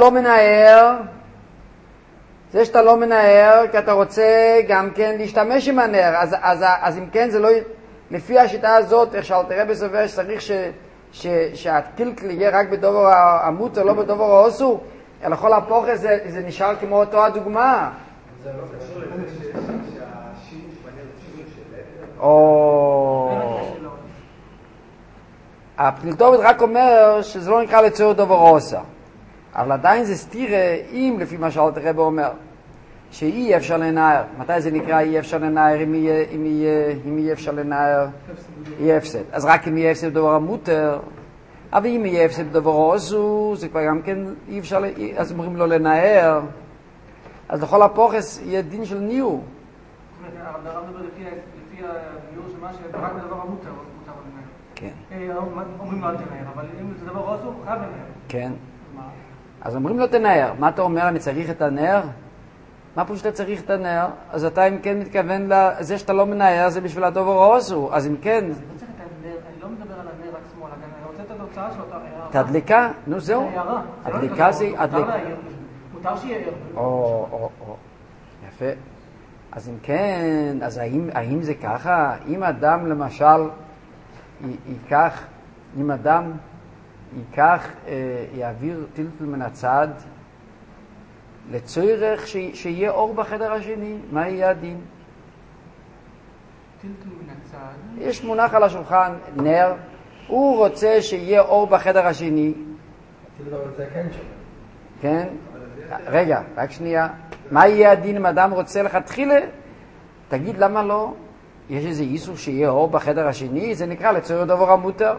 Speaker 1: לא מנער, כי אתה רוצה גם כן להשתמש עם הנר, אז אם כן זה לא, לפי השיטה הזאת, איך שאלתר רבי סובר שצריך שהקלקל יהיה רק בדובר המותר, לא בדובר האוסור, אלא כל הפוכס זה נשאר כמו אותו הדוגמה.
Speaker 4: זה לא קשור לזה שהשימוש בנר הוא שימוש של
Speaker 1: הפנילטובת רק אומר שזה לא נקרא לצויר דובר עושר. אבל עדיין זה סתירה אם לפי מה שאלתר רבי אומר שאי אפשר לנער. מתי זה נקרא אי אפשר לנער? אם יהיה אפשר לנער יהיה הפסד. אז רק אם יהיה הפסד בדובר המותר, אבל אם יהיה הפסד בדובר האוסור זה כבר גם כן אי אפשר, אז אומרים לו לנער, אז לכל הפוכס יהיה דין של ניעור.
Speaker 6: זאת אומרת, הרב מדבר לפי הביור של מה שרק בדבר המותר מותר לנער.
Speaker 1: כן.
Speaker 6: אומרים לו אל תנער, אבל אם זה דבר האוסור חייב לנער.
Speaker 1: כן. אז אומרים לו תנער. מה אתה אומר? אני צריך את הנר? מה פה שאתה צריך את הנר? אז אתה אם כן מתכוון לזה שאתה לא מנער, זה בשביל הדובר האוסור. אז אם כן...
Speaker 6: אני לא מדבר על הנר עצמו, אני רוצה את התוצאה של אותה הערה.
Speaker 1: את הדליקה? נו זהו. הדליקה זה...
Speaker 6: מותר שיהיה ער.
Speaker 1: או. יפה. אז אם כן, אז האם זה ככה? אם אדם למשל יעביר טלטל מן הצד לצורך שיהיה אור בחדר השני, מה יהיה הדין?
Speaker 6: טלטל מן הצד?
Speaker 1: יש מונח על השולחן נר, הוא רוצה שיהיה אור בחדר השני. כן? רגע, רק שנייה. מה יהיה הדין אם אדם רוצה לכתחילה? תגיד למה לא? יש איזה איסור שיהיה אור בחדר השני? זה נקרא לצויר דובר המותר.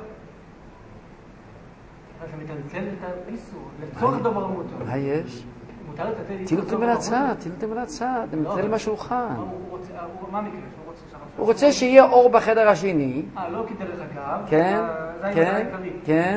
Speaker 6: אתה מטלטל את האיסור, לצורך דובר המותר.
Speaker 1: מה יש?
Speaker 6: מותר לטלטל איסור.
Speaker 1: טלטל מן הצד, נמצא מהשולחן.
Speaker 6: מה המקרה?
Speaker 1: הוא רוצה שיהיה אור בחדר השני.
Speaker 6: לא כי דרך אגב.
Speaker 1: כן, כן, כן.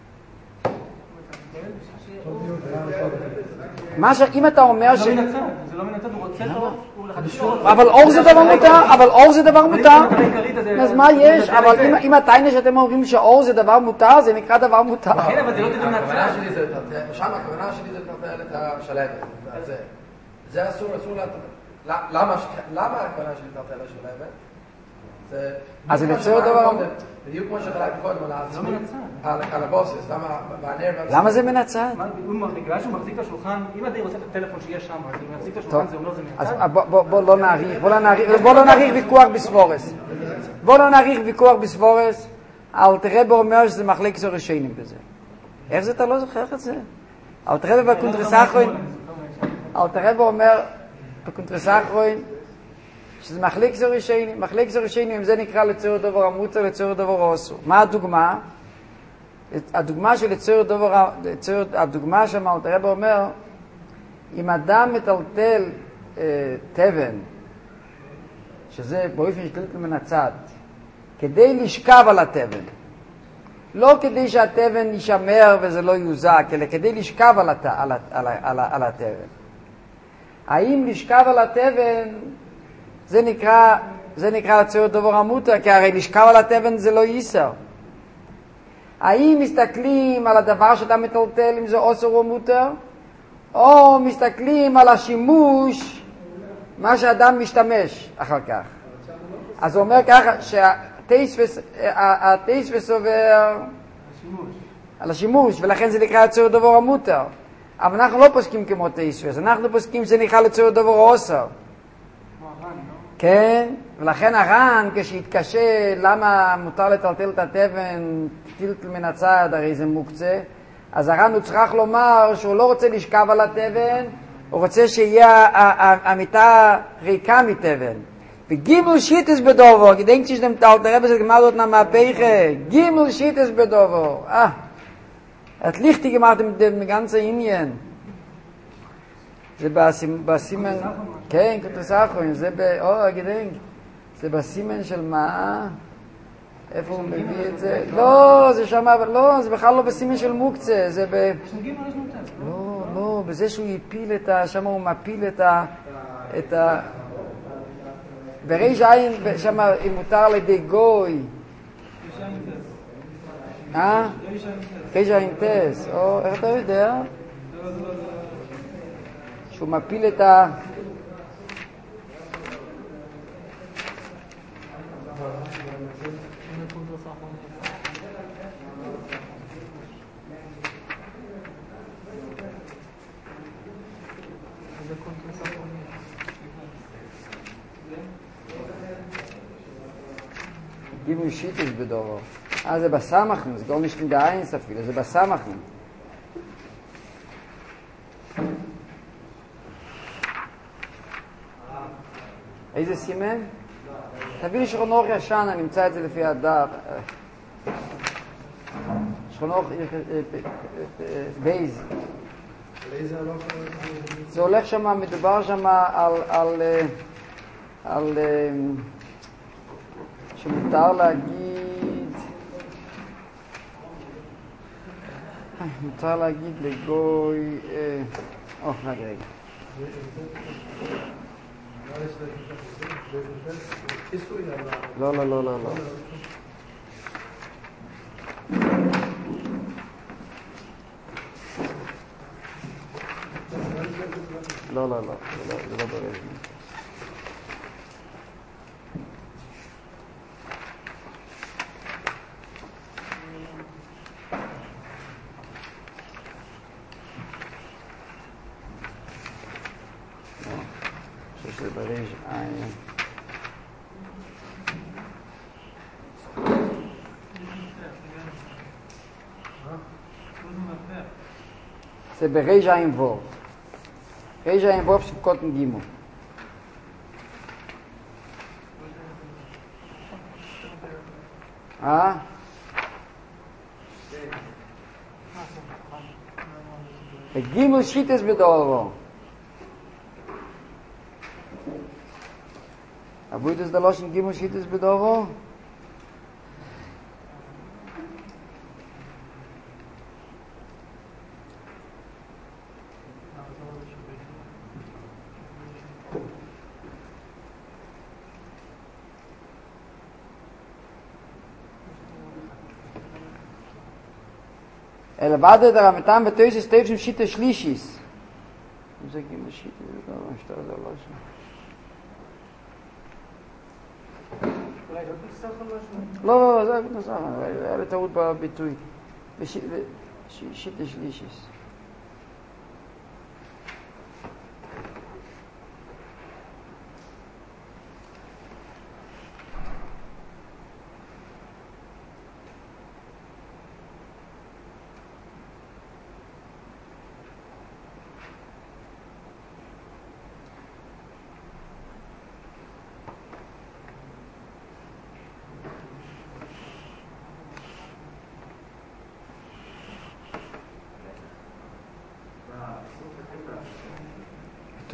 Speaker 1: אם אתה אומר ש...
Speaker 6: זה לא מן הצד, הוא רוצה טוב.
Speaker 1: אבל אור זה דבר מותר. אז מה יש? אבל אם הטיינה שאתם אומרים שאור זה דבר מותר, זה נקרא דבר מותר.
Speaker 6: כן, אבל זה לא תדע מהצד.
Speaker 4: הכוונה שלי זה לטלטל את השלטת. זה אסור למה הכוונה שלי לטלטל את השלטת?
Speaker 1: אז זה לצויר דבר...
Speaker 4: בדיוק כמו שחלק קודם על הבוסס,
Speaker 1: למה זה מן הצד?
Speaker 6: בגלל שהוא מחזיק את השולחן, אם עדיין רוצה את הטלפון שיש שם, אז אם מחזיק את השולחן זה אומר זה מן הצד?
Speaker 1: אז בוא לא נעריך ויכוח בספורס. אלתר רבי אומר שזה מחלוקת ראשונים בזה. איך זה אתה לא זוכר את זה? אלתר רבי בקונטרס אחרון, אלתר רבי אומר בקונטרס אחרון, שזה מחליק זו ראשונים. מחליק זו ראשונים, אם זה נקרא לציור דבר המוצר, לציור דבר אסור. מה הדוגמה? הדוגמה של לציור דבר, הדוגמה שאלתר רבי אומר, אם אדם מטלטל תבן, שזה באופן שטלטל מן הצד, כדי לשכב על התבן, לא כדי שהתבן יישמר וזה לא יוזק, אלא כדי לשכב על התבן. האם לשכב על התבן זה נקרא לציור דבר המותר, כי הרי לשכב על התבן זה לא ייסר. האם מסתכלים על הדבר שאתה מטלטל אם זה אוסר או מותר, או מסתכלים על השימוש, מה שאדם משתמש אחר כך. אז הוא אומר ככה שהטייס עובר על השימוש, ולכן זה נקרא לציור דבר המותר. אבל אנחנו לא פוסקים כמו טייס, אנחנו פוסקים שזה נקרא לציור דבר אוסר. כן, ולכן הר"ן כשהתקשה למה מותר לטלטל את התבן, טלטל מן הצד, הרי זה מוקצה, אז הר"ן הוא צריך לומר שהוא לא רוצה לשכב על התבן, הוא רוצה שיהיה המיטה ריקה מתבן. וגימל שיטס בדובו, gedenkt sich dem Alter Rebbe hat gemacht na Mapeche, Gimel שיטס בדובו. hat lichtig gemacht mit dem ganzen Indien. זה בסימן, כן, כתוסחון, זה gedenkt, זה בסימן של מה? איפה הוא מביא את זה? לא, זה שם, לא, זה בכלל לא בסימן של מוקצה, זה ב... לא, בזה שהוא יפיל את ה... שם הוא מפיל את ה... בריש עין, שם אם מותר לידי גוי. ריש עין טס. איך אתה יודע? שהוא מפיל את ה... גימל שיטס בדובו. זה בסמכנו, זה לא משלים דאיינס אפילו, זה בסמכנו. איזה סימן? תביא לי שכון אורך ישן, אני אמצא את זה לפי הדף. שכון אורך בייז. זה הולך שם, מדובר שם על שמותר להגיד, מותר להגיד לגוי, רגע. לא. לא, זה לא ברז. שזה בריש עין. זה בריש עין וו. ריש עין וו פסוקות נגימו. גימל שיטס בדובו. אבוי דס דלושן גימל שיטס בדובו? אלא בעד את הרמתם בתויס הסתיב שם שיטה שלישיס. זה גימל שיטס בדובו, שתר זה לא שם. לא, זה נוסח, היה לטעות בביטוי. שיטה שלישיס.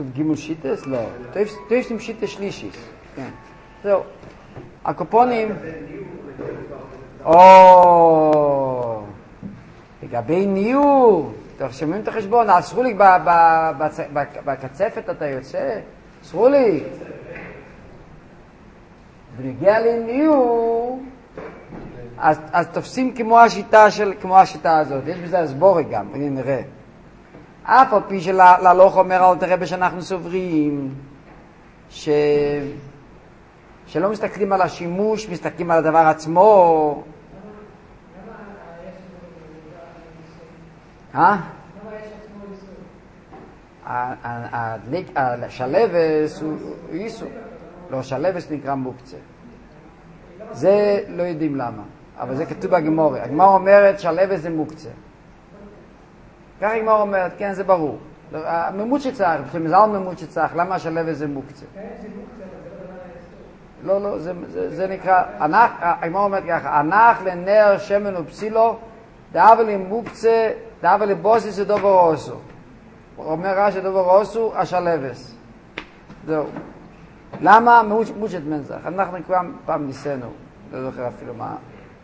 Speaker 1: כתוב גימול שיטס? לא. תויפס עם שיטס שלישיס. כן. זהו. הקופונים... לגבי ניור, אתם שומעים את החשבון, אסרו לי בקצפת אתה יוצא? אסרו לי. בנגיע לניור, אז תופסים כמו השיטה הזאת. יש בזה הסבור גם, הנה נראה. אף על פי שלהלוך אומר אל תראה שאנחנו סוברים שלא מסתכלים על השימוש, מסתכלים על הדבר עצמו. השלבס הוא איסור. לא, השלבס נקרא מוקצה. זה לא יודעים למה, אבל זה כתוב בגמורה. הגמורה אומרת שלבס זה מוקצה. ככה הגמורה אומרת, כן, זה ברור. הממות שצריך, מזל ממות שצריך, למה השלבס זה מוקצה? לא, זה נקרא, הגמורה אומרת ככה, הנח לנר שמן ופסילו, דאבל עם מוקצה, דאבל לבוסיס ודובר אוסו. הוא אומר רש"י דובר אוסו, השלבס. זהו. למה? מושת מנזח. אנחנו כבר פעם ניסינו, לא זוכר אפילו מה.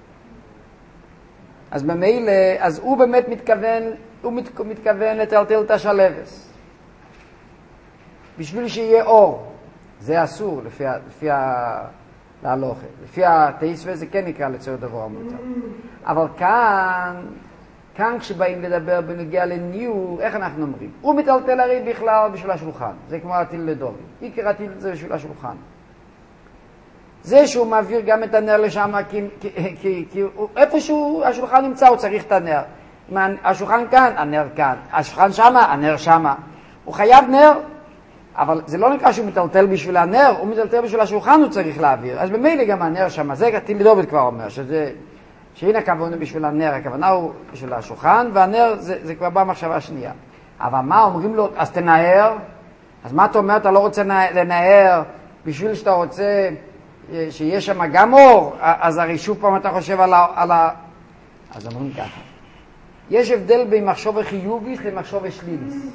Speaker 1: אז במילא, אז הוא באמת מתכוון לטלטל את השלבס. בשביל שיהיה אור. זה אסור לפי להלוכה. לפי התאיסווה זה כן נקרא לציור דבר מותר. אבל כאן כשבאים לדבר בנגיע לניור, איך אנחנו אומרים? הוא מטלטל הרי בכלל בשביל השולחן. זה כמו הטיל לדורי. עיקר הטיל זה בשביל השולחן. זה שהוא מעביר גם את הנר לשם, כי איפשהו השולחן נמצא, הוא צריך את הנר. השולחן כאן, הנר כאן. השולחן שמה, הנר שמה. הוא חייב נר, אבל זה לא נקרא שהוא מטלטל בשביל הנר, הוא מטלטל בשביל השולחן, הוא צריך להעביר. אז במילא גם הנר שמה. זה הטיל לדורי כבר אומר, שהנה הכוונה בשביל הנר, הכוונה הוא בשביל השולחן, והנר זה כבר בא מחשבה שנייה. אבל מה אומרים לו, אז תנער? אז מה אתה אומר, אתה לא רוצה לנער בשביל שאתה רוצה שיש שם גם אור? אז הרי שוב פעם אתה חושב על אז אומרים ככה. יש הבדל בין מחשוב חיוביס למחשוב שליליס.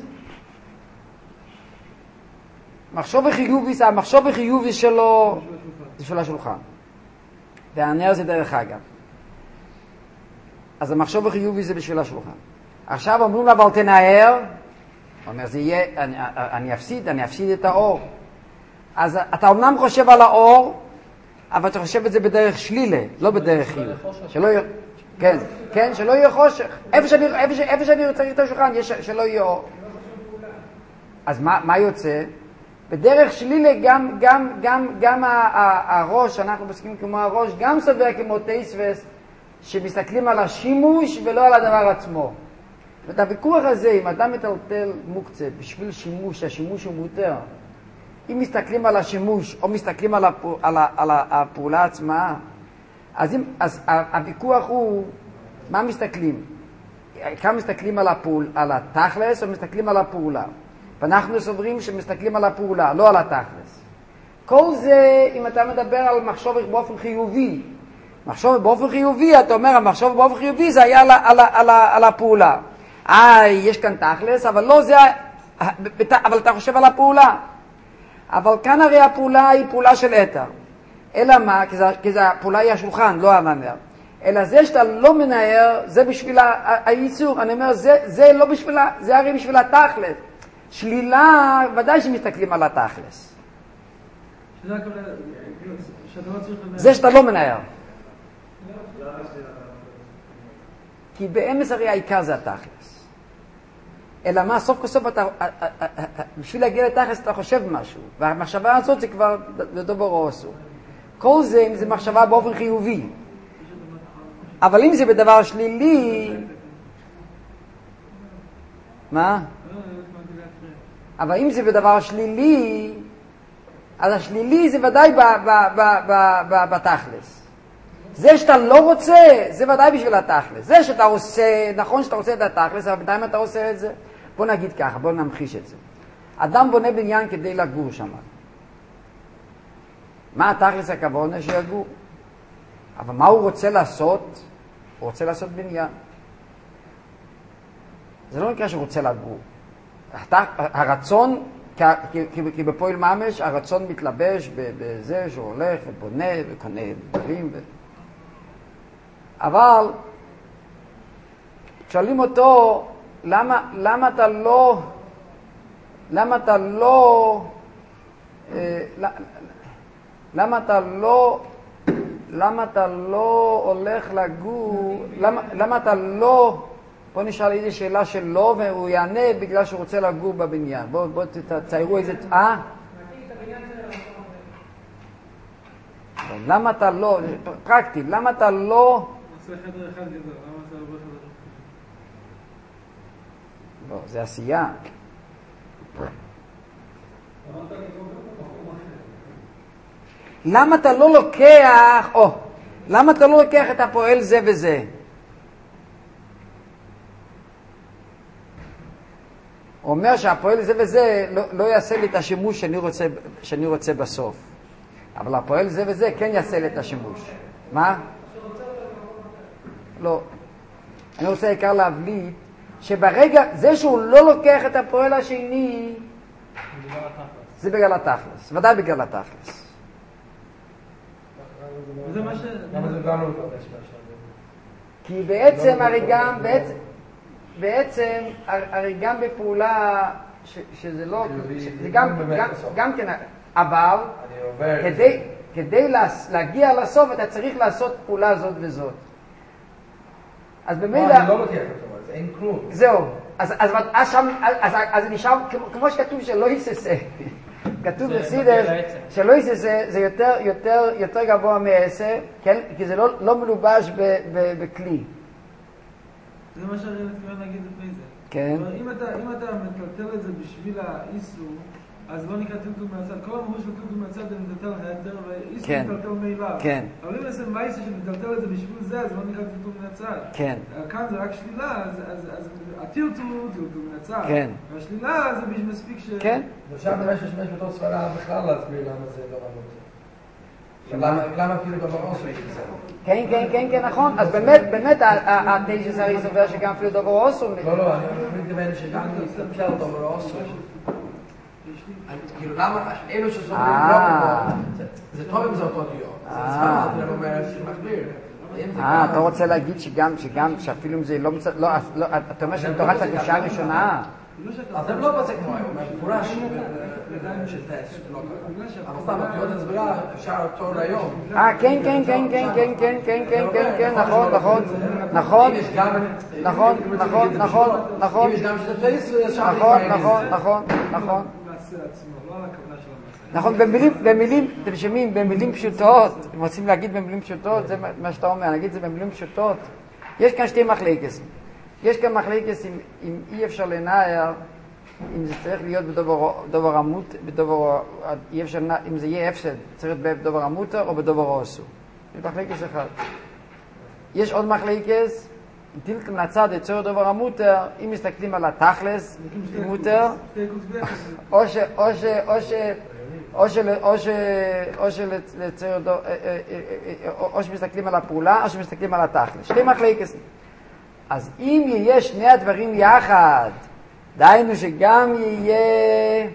Speaker 1: מחשוב חיוביס, המחשוב חיוביס שלו זה של השולחן. והנר זה דרך אגב. אז המחשוב החיובי זה בשביל השולחן. עכשיו אומרים לה, אבל תנער, הוא אומר, זה יהיה, אני אפסיד את האור. אז אתה אומנם חושב על האור, אבל אתה חושב את זה בדרך שלילה, לא בדרך חיוב. שלא יהיה חושך. איפה שאני צריך את השולחן, שלא יהיה אור. אז מה יוצא? בדרך שלילה גם הראש, אנחנו מסכימים כמו הראש, גם סובר כמו תאיסווס, שמסתכלים על השימוש ולא על הדבר עצמו. ואת הוויכוח הזה, אם אדם מטלטל מוקצה בשביל שימוש, השימוש הוא מותר, אם מסתכלים על השימוש או מסתכלים על הפעולה עצמה, אז הוויכוח הוא, מה מסתכלים? כאן מסתכלים על התכלס או מסתכלים על הפעולה? ואנחנו סוברים שמסתכלים על הפעולה, לא על התכלס. כל זה, אם אתה מדבר על מחשוב באופן חיובי, מחשוב באופן חיובי, אתה אומר, המחשוב באופן חיובי זה היה על הפעולה. יש כאן תכלס, אבל לא זה, אבל אתה חושב על הפעולה. אבל כאן הרי הפעולה היא פעולה של אתר. אלא מה? כי הפעולה היא השולחן, לא הנר. אלא זה שאתה לא מנער, זה בשביל הייצור. אני אומר, זה לא בשביל, זה הרי בשביל התכלס. שלילה, ודאי שמסתכלים על התכלס. זה שאתה לא מנער. כי באמס הרי העיקר זה התכלס. אלא מה, סוף כל סוף אתה, בשביל להגיע לתכלס אתה חושב משהו, והמחשבה הזאת זה כבר דובר או עשו. כל זה אם זה מחשבה באופן חיובי. אבל אם זה בדבר שלילי, מה? אבל אם זה בדבר שלילי, אז השלילי זה ודאי בתכלס. זה שאתה לא רוצה, זה ודאי בשביל התכלס. זה שאתה עושה, נכון שאתה רוצה את התכלס, אבל בינתיים אתה עושה את זה. בוא נגיד ככה, בוא נמחיש את זה. אדם בונה בניין כדי לגור שם. מה התכלס הכוונה שיגור? אבל מה הוא רוצה לעשות? הוא רוצה לעשות בניין. זה לא נקרא שהוא רוצה לגור. הרצון כי בפועל ממש הרצון מתלבש בזה שהוא הולך ובונה וקונה דברים. אבל שואלים אותו, למה אתה לא הולך לגור, למה אתה לא, בוא נשאל איזו שאלה שלו והוא יענה בגלל שהוא רוצה לגור בבניין. בואו תציירו איזה, למה אתה לא, פרקטי, למה אתה לא,
Speaker 5: עושה חדר אחד גדול, למה אתה לא בחדר?
Speaker 1: לא, זה עשייה. למה אתה לא לוקח, למה אתה לא לוקח את הפועל זה וזה? הוא אומר שהפועל זה וזה לא יעשה לי את השימוש שאני רוצה בסוף. אבל הפועל זה וזה כן יעשה לי את השימוש. מה? לא. אני רוצה העיקר להבליט שברגע, זה שהוא לא לוקח את הפועל השני, זה בגלל התכלס. ודאי בגלל התכלס.
Speaker 5: וזה מה
Speaker 4: למה זה גם לא אותו?
Speaker 1: כי בעצם הרי גם בפעולה שזה לא, זה גם כן, אבל כדי להגיע לסוף אתה צריך לעשות פעולה זאת וזאת. אז במילא,
Speaker 4: אני לא לוקח אותו, זה אין כלום.
Speaker 1: זהו, אז נשאר, כמו שכתוב שלא יססה, כתוב בסידס שלא יססה זה יותר גבוה מ-10, כי זה לא מלובש בכלי.
Speaker 5: זה מה שאני מתכוון להגיד לפני זה.
Speaker 1: כן.
Speaker 5: אם אתה מטלטל את זה בשביל האיסור, אז לא נקרא טלטול מהצד. כל המהות של טלטול מהצד זה מטלטל היתר, ואיסור מטלטל מאליו.
Speaker 1: כן.
Speaker 5: אבל אם נעשה מייסה שמטלטל את זה בשביל זה, אז לא נקרא טלטול מהצד.
Speaker 1: כן.
Speaker 5: כאן זה רק שלילה, אז הטלטול הוא טלטול מהצד.
Speaker 1: כן.
Speaker 5: והשלילה זה בשביל מספיק ש...
Speaker 1: כן.
Speaker 4: אפשר להשתמש בתור סברה בכלל להסביר למה זה לא רמות. למה אפילו דבר אוסו יש לזה?
Speaker 1: כן, נכון. אז באמת התשע הרי סובר שגם אפילו דבר אוסו.
Speaker 4: לא, אני מתכוון שגם להסתכל דבר אוסו. כאילו למה, אלו שסוברים לא אותו, זה טוב אם זה אותו דיו. זה סבבה, זה לא אומר שמחביר.
Speaker 1: אתה רוצה להגיד שאפילו אם זה לא, אתה אומר שבתורת הקדושה הראשונה,
Speaker 4: אז הם לא בזה כמו היום, מפורש בדיים של טס, לא קרה. אבל סתם, התיאות הסברה אפשר אותו ליום.
Speaker 1: כן, נכון. אם יש
Speaker 4: שזה טס, אפשר
Speaker 1: נכון, במילים פשוטות, אם רוצים להגיד במילים פשוטות, זה מה שאתה אומר, נגיד זה במילים פשוטות. יש כאן שתי מחלקות. יש כאן מחלקת אם אי אפשר לנער, אם זה צריך להיות בדובר עמות, אם זה יהיה הפסד, צריך להיות בדובר עמותה או בדובר עשו. זה מחלקת אחד. יש עוד מחלקת, טילטל מהצד יצור דובר עמותה, אם מסתכלים על התכלס, מוטר, או שמסתכלים על הפעולה, או שמסתכלים על התכלס. שתי מחלקת. אז אם יהיה שני הדברים יחד, דיינו שגם יהיה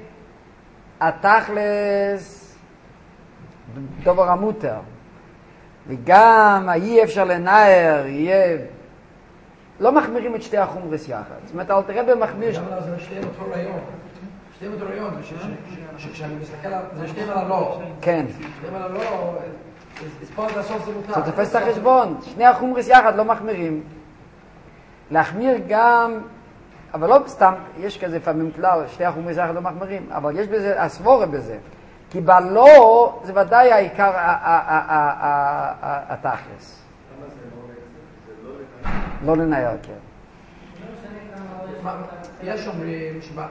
Speaker 1: התכלס דובר המוטר, וגם אי אפשר לנער, יהיה... לא מחמירים את שתי החומרס יחד. זאת אומרת, אל תראה במחמיר...
Speaker 4: למה זה שתיהם אותו רעיון? שתיהם אותו רעיון, כשאני מסתכל על... זה שתיהם על הלא.
Speaker 1: כן.
Speaker 4: שתיהם על הלא, אז פה זה הסוף זה מותר.
Speaker 1: אתה תופס את החשבון. שני החומרס יחד לא מחמירים. להחמיר גם, אבל לא סתם, יש כזה לפעמים כלל, שתי החומרס יחד לא מחמירים, אבל יש בזה, הסבורה בזה. כי בלא, זה ודאי העיקר התכלס. לא לנער, כן.
Speaker 4: יש אומרים שבא...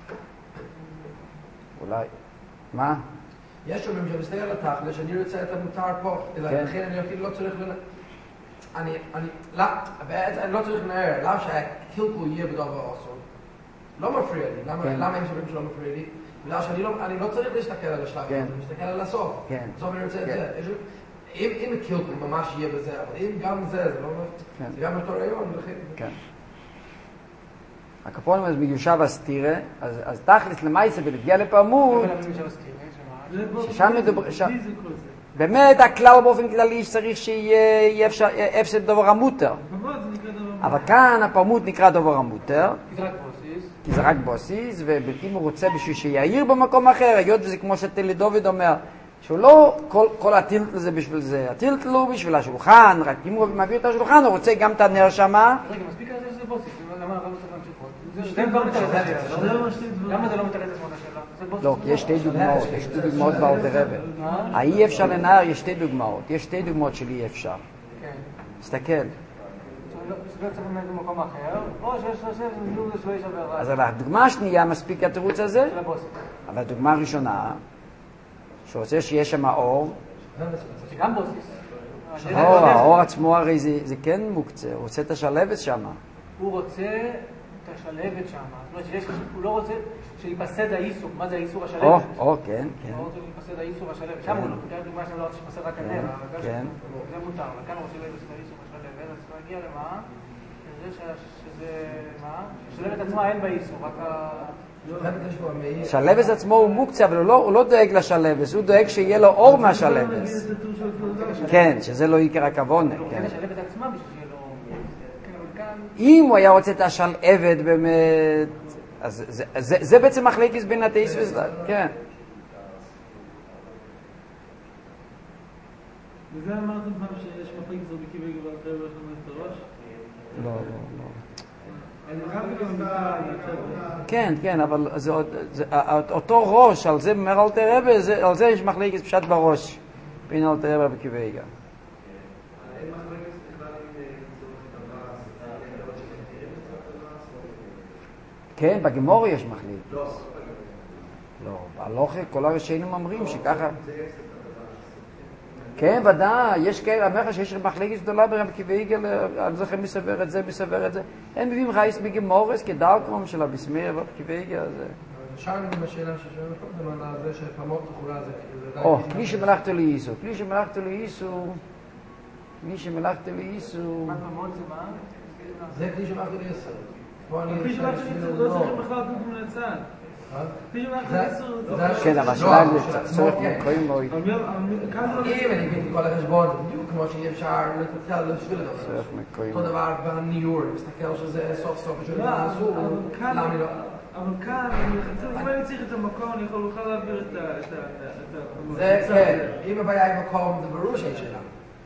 Speaker 1: אולי. מה?
Speaker 4: יש אומרים שמסתכל על התכלס, שאני רוצה את המותר פה, לכן אני אפילו לא צריך אני לא צריך לנער, למה שהקלקול יהיה בדבר אסור? לא מפריע לי, למה הם סוברים שלא מפריע לי? בגלל שאני לא צריך להסתכל על השלב, אני מסתכל על הסוף. בסוף אני רוצה את זה. אם הקלקול ממש יהיה בזה, אבל אם גם זה לא... זה גם אותו רעיון, לכן...
Speaker 1: הקפונים אז מיושב הסתירה, אז תכלס למעשה ולהגיע לפעמות, ששם מדבר, באמת הכלל באופן כללי שצריך שיהיה הפסד דבר המותר. אבל כאן הפעמות נקרא דבר המותר, כי זה רק בוסיס, ואם הוא רוצה בשביל שיעיר במקום אחר, היות וזה כמו שתלי דוד אומר, שהוא לא כל הטילטל זה בשביל זה, הטילטל הוא בשביל השולחן, רק אם הוא מביא את השולחן הוא רוצה גם את הנר שמה.
Speaker 6: רגע, מספיק על זה שזה בוסיס, למה הרב צריך להמשיכות? למה זה לא מתרץ את מונה שלה?
Speaker 1: לא, יש שתי דוגמאות, יש שתי דוגמאות באלתר רבי. האי אפשר לנער, יש שתי דוגמאות, יש שתי דוגמאות של אי אפשר. תסתכל.
Speaker 6: שזה צריך לנהל במקום אחר, או שיש רשב זיוג זה שלא יש עבירה. אז
Speaker 1: על הדוגמה השנייה מספיק התירוץ הזה,
Speaker 6: של הבוסיס.
Speaker 1: אבל הדוגמה הראשונה, שרוצה שיש שם האור,
Speaker 6: שגם בוסיס.
Speaker 1: האור עצמו הרי זה כן מוקצה, הוא רוצה את השלבת שם.
Speaker 6: הוא רוצה את השלבת שם, זאת אומרת הוא לא רוצה שיפסד האיסור. מה זה האיסור השלבת?
Speaker 1: כן.
Speaker 6: הוא לא רוצה שיפסד האיסור השלבת. שם הוא נותן דוגמה שאני לא רוצה שיפסד רק הנר, זה מותר, אבל כאן הוא רוצה שיפסד האיסור השלבת, אז הוא מגיע למה? שזה מה? השלבת עצמה אין באיסור, רק
Speaker 1: שלבס עצמו הוא מוקצה, אבל הוא לא דואג לשלבס, הוא דואג שיהיה לו אור מהשלבס. כן, שזה לא יקרה כוונה.
Speaker 6: השלבת עצמה בשביל שיהיה לו...
Speaker 1: אם הוא היה רוצה את השלבת באמת, אז זה בעצם מחלקת בין התאיס וזלת, כן.
Speaker 5: וזה אמרתם פעם שיש מחלקת זרביקי וגבל אחרי ולכם את הראש?
Speaker 1: לא. כן, אבל אותו ראש, על זה אומר אלתר רבי, על זה יש מחלקת פשט בראש, בין אלתר רבי וכיוויגה. כן, בגמור יש מחלקת. לא, בהלוכה כל הראשינו אומרים שככה... כן, ודאי, יש כאלה, אמר לך שיש מחלקת גדולה ברבי כיוויגה, על זה מסבר את זה, מסבר את זה. הם מביאים רייס בגמורס כדרכום של הביסמיר ברבי כיוויגה.
Speaker 4: שאלנו בשאלה ששואלים קודם על זה שפעמות תחולה זה...
Speaker 1: כלי שמלאכתו לאיסו, כלי שמלאכתו לאיסו...
Speaker 6: מה פעמות זה מה?
Speaker 4: זה כלי שמלאכתו לאיסו.
Speaker 5: כלי שמלאכתו לאיסו, לא צריכים בכלל לדעת מן הצד.
Speaker 1: כן, אבל השאלה אם זה צורך מקויים או...
Speaker 4: אם אני מבין כל החשבון, בדיוק כמו שאי אפשר לתתל לשביל את זה.
Speaker 1: צורך מקויים.
Speaker 4: אותו דבר בניור, מסתכל שזה סוף סוף בשביל לעשו, למה לא?
Speaker 5: אבל כאן, אם אני צריך את המקום, אני יכול בכלל להעביר את
Speaker 4: זה כן, אם הבעיה עם מקום, זה ברור שיש שאלה.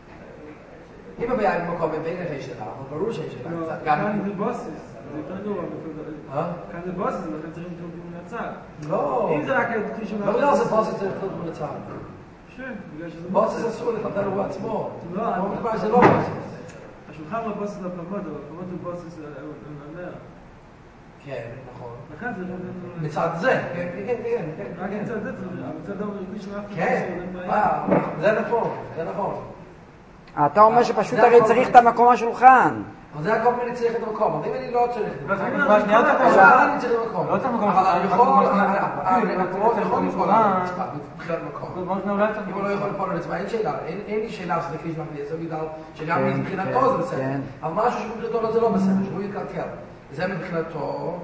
Speaker 4: אם הבעיה עם מקום, מבין איך יש שאלה, אבל ברור שיש שאלה.
Speaker 5: כאן זה בוסיס, זה יותר גרוע. כאן זה בוסיס, לכן צריכים לתלות מן הצד.
Speaker 4: לא.
Speaker 5: אם זה רק כלי שמלאכתו...
Speaker 4: לא בגלל זה בוסיס צריך לתלות מן הצד.
Speaker 5: בגלל שזה
Speaker 4: בוסיס אסור לפתל הוא עצמו.
Speaker 5: לא,
Speaker 4: זה לא בוסיס.
Speaker 5: השולחן לא בוסיס לפעמות, אבל הפעמות הוא בוסיס לנר.
Speaker 4: כן, נכון.
Speaker 5: לכן זה...
Speaker 4: מצד זה, כן.
Speaker 5: רק מצד זה צריך, אבל מצד דבר כלי שמלאכתו...
Speaker 4: כן, זה נכון.
Speaker 1: אתה אומר שפשוט הרי צריך את המקום השולחן.
Speaker 4: אבל זה הכל מני צריך את המקום, אבל אם אני לא צריך את המקום,
Speaker 6: אני
Speaker 4: צריך את המקום.
Speaker 6: לא צריך מקום.
Speaker 4: אבל אני יכול לפעול על הרצפה, מבחינת מקום. אם הוא לא יכול לפעול על הרצפה, אין לי שאלה שזה כלי שמלאכתו לאיסור, בגלל שגם מבחינתו זה בסדר. אבל משהו שמבחינתו זה לא בסדר, שהוא יקלקל. זה מבחינתו,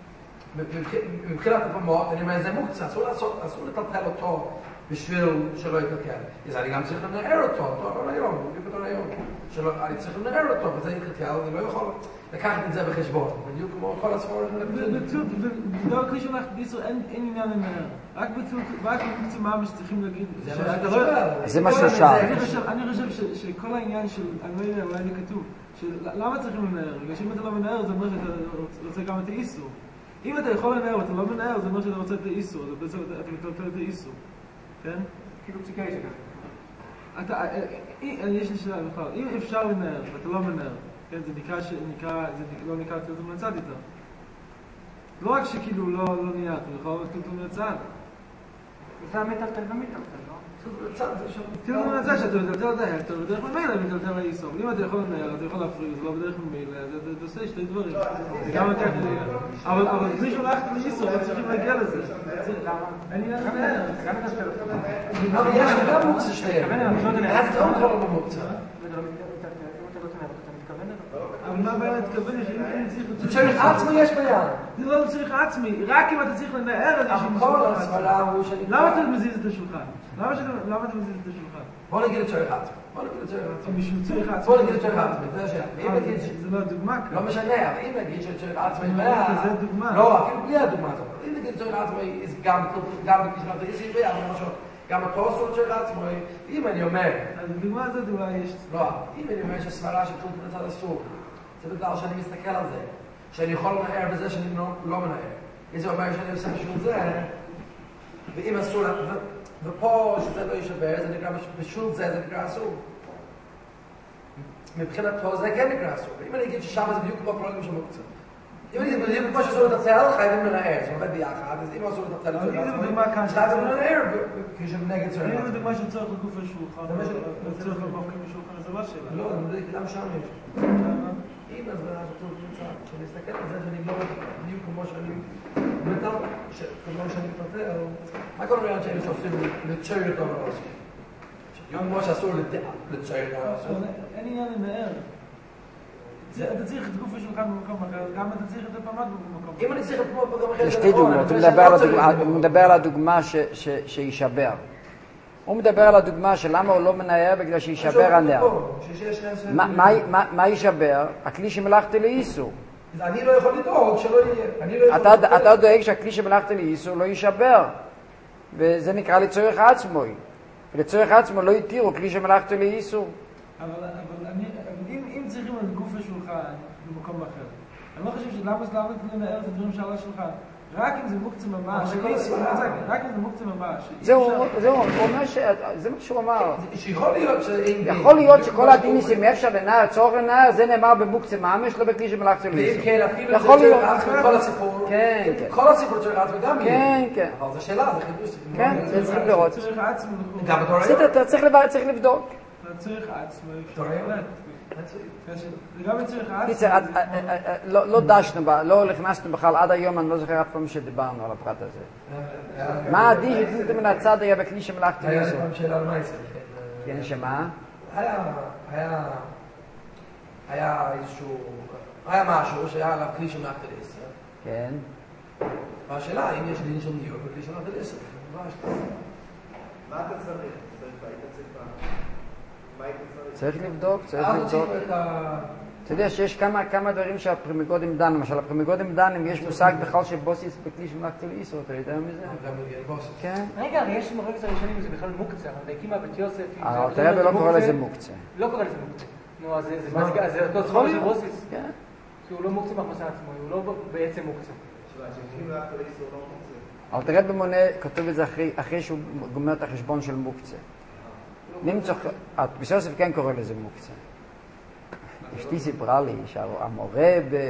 Speaker 4: מבחינת הפעמות, אני אומר, זה מוקצה, אסור לטלטל אותו בשביל שלא יקלקל. אז אני גם צריך לנער אותו, לא היום, בדיוק אותו היום. אני צריך לנער אותו, וזה יקלקל, אני לא יכול לקחת את זה בחשבון. בדיוק כמו כל הספורט.
Speaker 5: בדבר כלי שמלאכתו לאיסור אין עניין לנער. רק בצומם שצריכים להגיד...
Speaker 1: זה מה ששאל.
Speaker 5: אני חושב שכל העניין של, אני לא יודע, אולי זה כתוב, למה צריכים לנער? בגלל שאם אתה לא מנער, זה אומר שאתה רוצה גם את האיסור. אם אתה יכול לנער ואתה לא מנער, זה אומר שאתה רוצה את האיסור. אתה מטלטל את האיסור. כן?
Speaker 6: כאילו פסיקה יש כזה.
Speaker 5: יש לי שאלה בכלל. אם אפשר לנער ואתה לא מנער, כן? זה לא נקרא טלטול מן הצד איתו. לא רק שכאילו לא נהיה, אתה יכול טלטול מן הצד.
Speaker 6: זה המטלטל ומטלטל, לא?
Speaker 5: טלטול מן הצד שאתה מטלטל אתה בדרך ממילא מטלטל האיסור. אם אתה יכול לנער, אתה יכול להפריד, זה לא בדרך ממילא, זה עושה שתי דברים. זה גם לקח לי... אבל מי שהולכת לאיסור, לא צריכים להגיע לזה. אני לנער.
Speaker 6: גם מטלטל אותו.
Speaker 4: אבל יש גם מוקצה שתיים. אז גם כל המוקצה.
Speaker 5: אבל מה הבעיה להתכוון שאם צריך...
Speaker 4: צריך עצמי יש ביד.
Speaker 5: זה לא צריך עצמי, רק אם אתה צריך לנער את זה
Speaker 4: אבל כל הסברה הוא שאני...
Speaker 5: למה אתה מזיז את השולחן? למה אתה מזיז את השולחן?
Speaker 4: בוא נגיד את צריך עצמי. בוא נגיד את צריך עצמי.
Speaker 5: מישהו צריך עצמי.
Speaker 4: בוא נגיד את צריך עצמי, זה השאלה. אם נגיד...
Speaker 5: זה לא דוגמה כאן.
Speaker 4: לא משנה, אבל אם נגיד שצריך עצמי...
Speaker 5: זה דוגמה.
Speaker 4: לא, אפילו בלי הדוגמה הזאת. אם נגיד צריך עצמי, גם בקשמת היסי ביד, גם התוספות של עצמי, אם אני אומר...
Speaker 5: אז בדוגמה הזאת אולי יש...
Speaker 4: לא, אם אני אומר שסברה של תלות בצד אסור, זה בגלל שאני מסתכל על זה, שאני יכול לנער בזה שאני לא מנער. אם זה אומר שאני עושה בשביל זה, ואם אסור, ופה שזה לא יישבר, זה נקרא בשביל זה נקרא אסור. מבחינתו זה כן נקרא אסור. אם אני אגיד ששם זה בדיוק כמו פרוגים של מוקצה. אם אני אגיד בדיוק כמו שאסור לטצל, חייבים לנער, זה עובד ביחד, אז אם אסור לטצל, חייבים לנער, כשבנגד צריך.
Speaker 5: אני דוגמה שצריך לגוף השולחן, צריך לבוא בשולחן, זה לא שאלה.
Speaker 4: לא, אני יודע, למה שם יש? אם אז בנה שטוב נמצא, כשאני אסתכל על זה שאני לא בדיוק כמו שאני מטל, כמו שאני מטלטל, מה כל מיני אנשים שעושים לצייר אותו בראש? כמו שאסור לצייר אותו בראש.
Speaker 5: אין עניין לנער. אתה צריך את גוף השולחן במקום אחר, גם אתה צריך את הפעמד במקום אחר.
Speaker 4: אם אני צריך את כמו במקום אחר,
Speaker 1: יש שתי דוגמאות, הוא מדבר על הדוגמה שישבר. הוא מדבר על הדוגמה של למה הוא לא מנער בגלל שישבר הנער. מה ישבר? הכלי שמלאכתי לאיסור.
Speaker 4: אני לא יכול לדאוג שלא יהיה.
Speaker 1: אתה דואג שהכלי שמלאכתי לאיסור לא ישבר. וזה נקרא לצורך עצמו. לצורך עצמו לא יתירו כלי שמלאכתי לאיסור.
Speaker 5: אבל אם צריכים את גוף השולחן במקום אחר, אני לא חושב שלמה לנער את הדברים שעל השולחן. רק אם זה מוקצה ממש, רק אם זה מוקצה ממש.
Speaker 1: זהו, הוא אומר זה מה שהוא אמר.
Speaker 4: יכול
Speaker 1: להיות שכל הדיניסים אפשר לנער, צורך לנער, זה נאמר במוקצה ממש, לא בכלי שמלאכתי לאיסור.
Speaker 4: ואם כן, אפילו זה צריך עצמי כל הסיפור.
Speaker 1: כן.
Speaker 4: כל הסיפור צריך עצמי גם יהיה.
Speaker 1: כן.
Speaker 4: אבל זו שאלה, זה חידוש.
Speaker 1: כן, זה צריכים לראות.
Speaker 5: צריך עצמי.
Speaker 4: גם בתור
Speaker 1: אתה צריך לבדוק.
Speaker 5: אתה צריך עצמי.
Speaker 1: לא דשנו בה, לא נכנסנו בכלל עד היום, אני לא זוכר אף פעם שדיברנו על הפרט הזה. מה עדיף שתנתם מן הצד היה בכלי שמלאכתי לאיסור?
Speaker 4: היה פעם שאלה על מה יצא.
Speaker 1: כן, שמה?
Speaker 4: היה משהו שהיה עליו כלי שמלאכתי לאיסור.
Speaker 1: כן.
Speaker 4: והשאלה, אם יש דין של ניור בכלי שמלאכתי לאיסור.
Speaker 2: מה אתה צריך?
Speaker 1: צריך לבדוק. אתה יודע שיש כמה דברים שהפרימיגודים דן, למשל הפרימיגודים דן, אם יש מושג בכלל שבוסיס בכלי שמלאכתי לאיסור, אתה יודע מזה? כן.
Speaker 6: רגע, יש מורגס הראשונים, זה בכלל מוקצה, אבל הקימה בית יוסף...
Speaker 1: תראה ולא קורא לזה מוקצה.
Speaker 6: לא קורא לזה מוקצה. נו, אז זה אותו צחור של בוסיס.
Speaker 1: כן.
Speaker 6: כי הוא לא מוקצה בהכנסה עצמו, הוא לא בעצם מוקצה.
Speaker 1: אבל תראה במונה, כתוב את זה אחרי שהוא גומר את החשבון של מוקצה. בסוף כן קורא לזה מוקצה. אשתי סיפרה לי שהמורה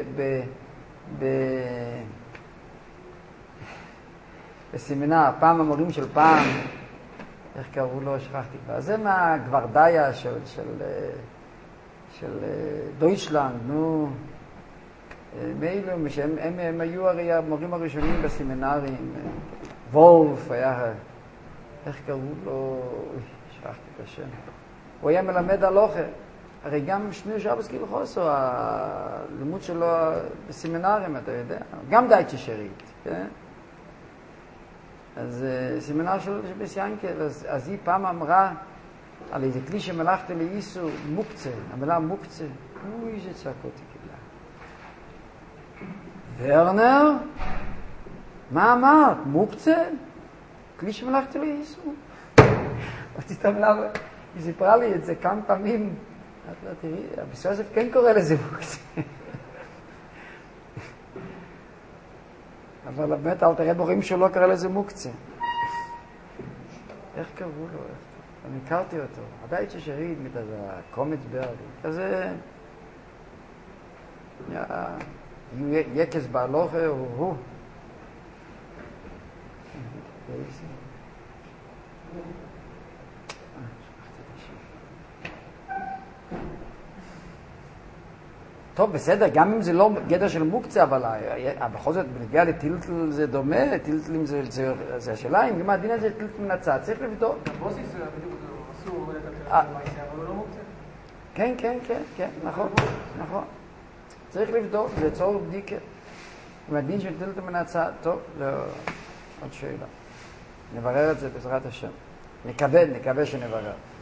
Speaker 1: בסמינר, פעם המורים של פעם, איך קראו לו, שכחתי כבר, זה מהגוורדיה של דויטשלנד, נו, מאילו, הם היו הרי המורים הראשונים בסמינרים, וולף היה, איך קראו לו, שכחתי את השם, הוא היה מלמד הלוכה, הרי גם שני שבס כהלכות, הלימוד שלו בסמינרים, אתה יודע, גם דייטשה שרית, כן? אז סמינר של בסיינקל, אז היא פעם אמרה על איזה כלי שמלאכתי לאיסור, מוקצה, המילה מוקצה, אוי, איזה צעקות היא קיבלה. ורנר, מה אמרת? מוקצה? כלי שמלאכתי לאיסור? אותי תמלה, היא סיפרה לי את זה כמה פעמים, תראי, בסוף כן קורא לזה מוקצה. אבל באמת אל תראה בורים שלא קרא לזה מוקצה. איך קראו לו? אני הכרתי אותו. הבית ששריד, קומץ ברדי. כזה... יקס בהלוכה, הוא. טוב, בסדר, גם אם זה לא גדר של מוקצה, אבל בכל זאת, בנגיע לטילטל זה דומה, טילטלים זה השאלה, אם גם הדין הזה טילטל מן הצד, צריך לבדוק.
Speaker 6: בוסיס בדיוק אסור לטלטל את המעשה, אבל הוא לא מוקצה.
Speaker 1: כן, נכון. צריך לבדוק, זה צורך בדיקה. אם הדין שמטלת מן הצד, טוב, זה עוד שאלה. נברר את זה בעזרת השם. נקווה שנברר.